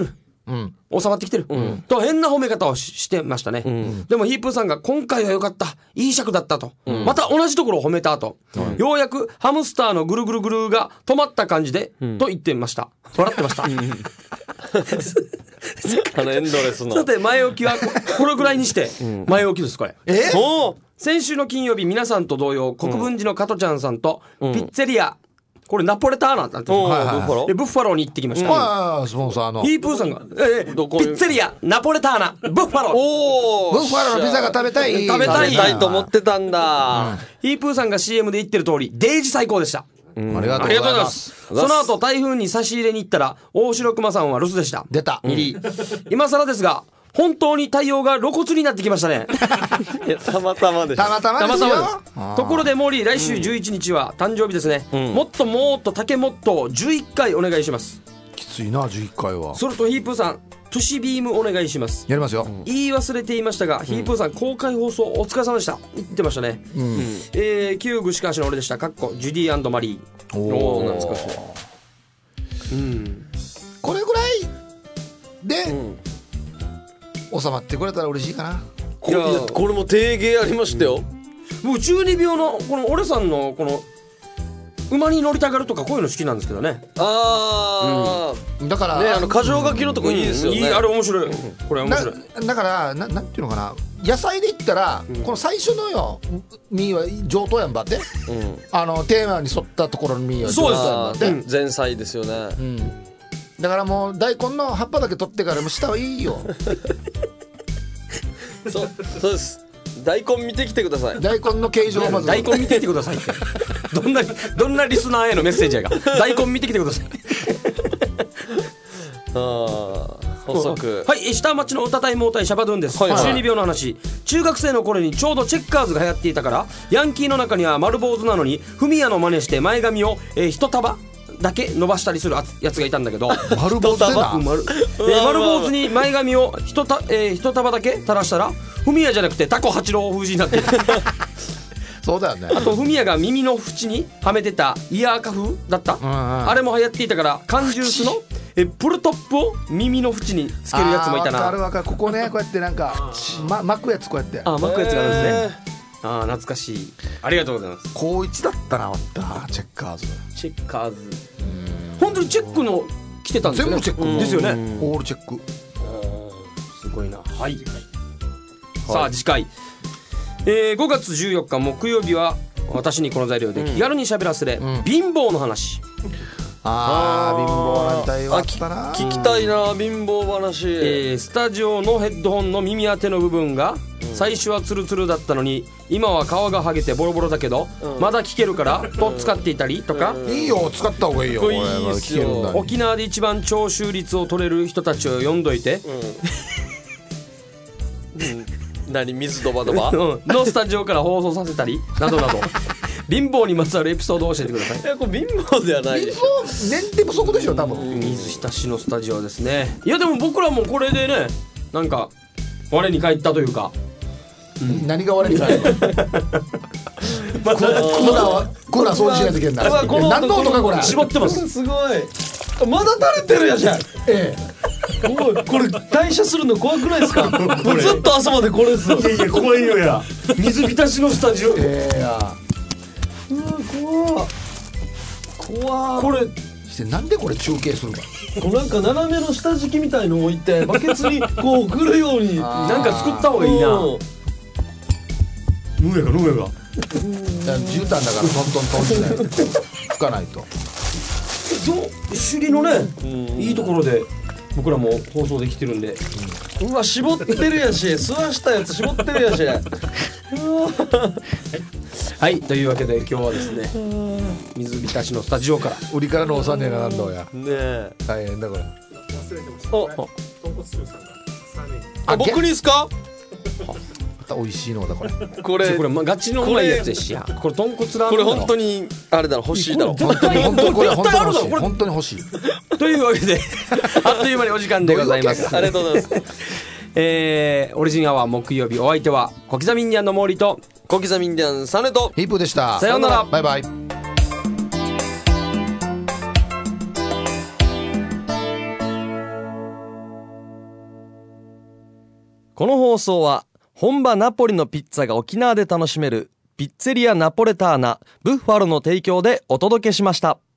うん収まってきてる、と変な褒め方を し, してましたね、でもヒープーさんが今回は良かったいい尺だったと、また同じところを褒めた後、ようやくハムスターのぐるぐるぐるが止まった感じで、と言ってました。笑ってました、 あのエンドレスのさて前置きは こ, これぐらいにして前置きですこれ。 えお先週の金曜日皆さんと同様国分寺の加トちゃんさんとピッツェリア、これナポレターナなんて言うんですよ、 はいはいはいブッファローでブッファローに行ってきました、 ああスポンサーのヒープーさんが、えー、 どこピッツェリアナポレターナブッファローおブッファローのピザが食べたい食べたい食べたいと思ってたんだ、 ヒープーさんが シーエム で言ってる通りデージ最高でした。 ありがとうございありがとうございまますす。 その後台風に差し入れに行ったら大城熊さんは留守でした。 出たミリ今更ですが本当に対応が露骨になってきましたね。 いやたまたまでしょたまたまたですよまたまです。ところでモーリー来週じゅういちにちは誕生日ですね、もっともっと竹もっとじゅういっかいお願いします。 きついなじゅういっかいはそれとヒープーさんトゥシビームお願いします。 やりますよ言い忘れていましたが、ヒープーさん公開放送お疲れ様でした言ってましたね、えー、旧具しかしの俺でしたかっこジュディ&マリー。 おー懐かしい。うんこれぐらいで、収まってくれたら嬉しいかな。 これいやこれも提言ありましたよ、 僕中二病のこの俺さんのこの馬に乗りたがるとかこういうの好きなんですけどね。 あだから、 あねあの箇条書きのとこいいですよね、 いいあれ面白い、これ面な白い。 だからななんていうのかな、野菜で言ったら、この最初のよ実は上等やんばって、あのテーマに沿ったところの実は上等やんばって、 うん前菜ですよね、 うんだからもう大根の葉っぱだけ取ってからもう下はいいよそうそうです大根見てきてください。 大根の形状をまず大根見てきてくださいってどんなどんなリスナーへのメッセージやが大根見てきてください。 あー補足はい、下町の歌対盲対シャバドゥンです、 はいはい中二病の話。中学生の頃にちょうどチェッカーズが流行っていたからヤンキーの中には丸坊主なのにフミヤの真似して前髪を、えー、一束だけ伸ばしたりするやつがいたんだけど丸坊主でなうん丸えー丸坊主に前髪を一た、えー、一束だけ垂らしたらフミヤじゃなくてタコ八郎風になってるそうだよねあとフミヤが耳の縁にはめてたイヤーカフだった、 んうんあれも流行っていたから缶ジュースのえプルトップを耳の縁につけるやつもいたあーわかるな。 わかるここねこうやってなんか、ま、巻くやつこうやってあ巻くやつがあるんですね、あー懐かしい。ありがとうございます。 高一だったなあったチェッカーズチェッカーズ本当にチェックの来てたんですよね。 全部チェックうんですよね。 オールチェックすごいな。はい、さあ次回、えー、ごがつじゅうよっか木曜日は私にこの材料で気軽にしゃべらせれ、貧乏の話。 あー貧乏なんたいはああきったな聞きたいな貧乏話、 えースタジオのヘッドホンの耳当ての部分が最初はツルツルだったのに今は皮が剥げてボロボロだけど、まだ聞けるからと使っていたりとか、 いいよ使った方がいいよこれいいこれですよ聞けるんだに沖縄で一番聴取率を取れる人たちを呼んどいて、 何水ドバドバうんのスタジオから放送させたりなどなど貧乏にまつわるエピソードを教えてください。 いやこれ貧乏ではない貧でしょ乏年齢不足でしょ多分水浸しのスタジオですね。いやでも僕らもこれでねなんか我に返ったというか、 何が悪いかクーラーはクーラー掃除しないといけんなこの何の音かこれ絞ってます。 すごいまだ垂れてるやじゃんえおいこれ代謝するの怖くないですかもうずっと朝までこれですよいやいや怖いよや水浸しのスタジオ。 えええや怖怖これしてなんでこれ中継するかこうなんか斜めの下敷きみたいのを置いてバケツにこう送るようになんか作った方がいいな。 うん飲めが飲めが絨毯だからトントントンしないと拭かないとそう首里のねいいところで僕らも放送できてるんで、 うわ絞ってるやし吸わしたやつ絞ってるやしはいというわけで今日はですね水浸しのスタジオから売りからのおさんねえななんだおやねえ大変だこれ忘れてました。 お豚骨スーさんがさんにんあ僕にですかまた美味しいのだこれこれこれまガチのうまいやつやしやこれ豚骨ラーメンこれ本当にあれだろ欲しいだろ本当に本当にこれ本当に欲しいこれ本当に欲しいというわけであっという間にお時間でございます。 ありがとうございますえー、オリジンアワー木曜日お相手は小刻みインディアンの毛利と小刻みインディアンサネとヒープーでしたさようならバイバイこの放送は本場ナポリのピッツァが沖縄で楽しめるピッツェリアナポレターナブッファロの提供でお届けしました。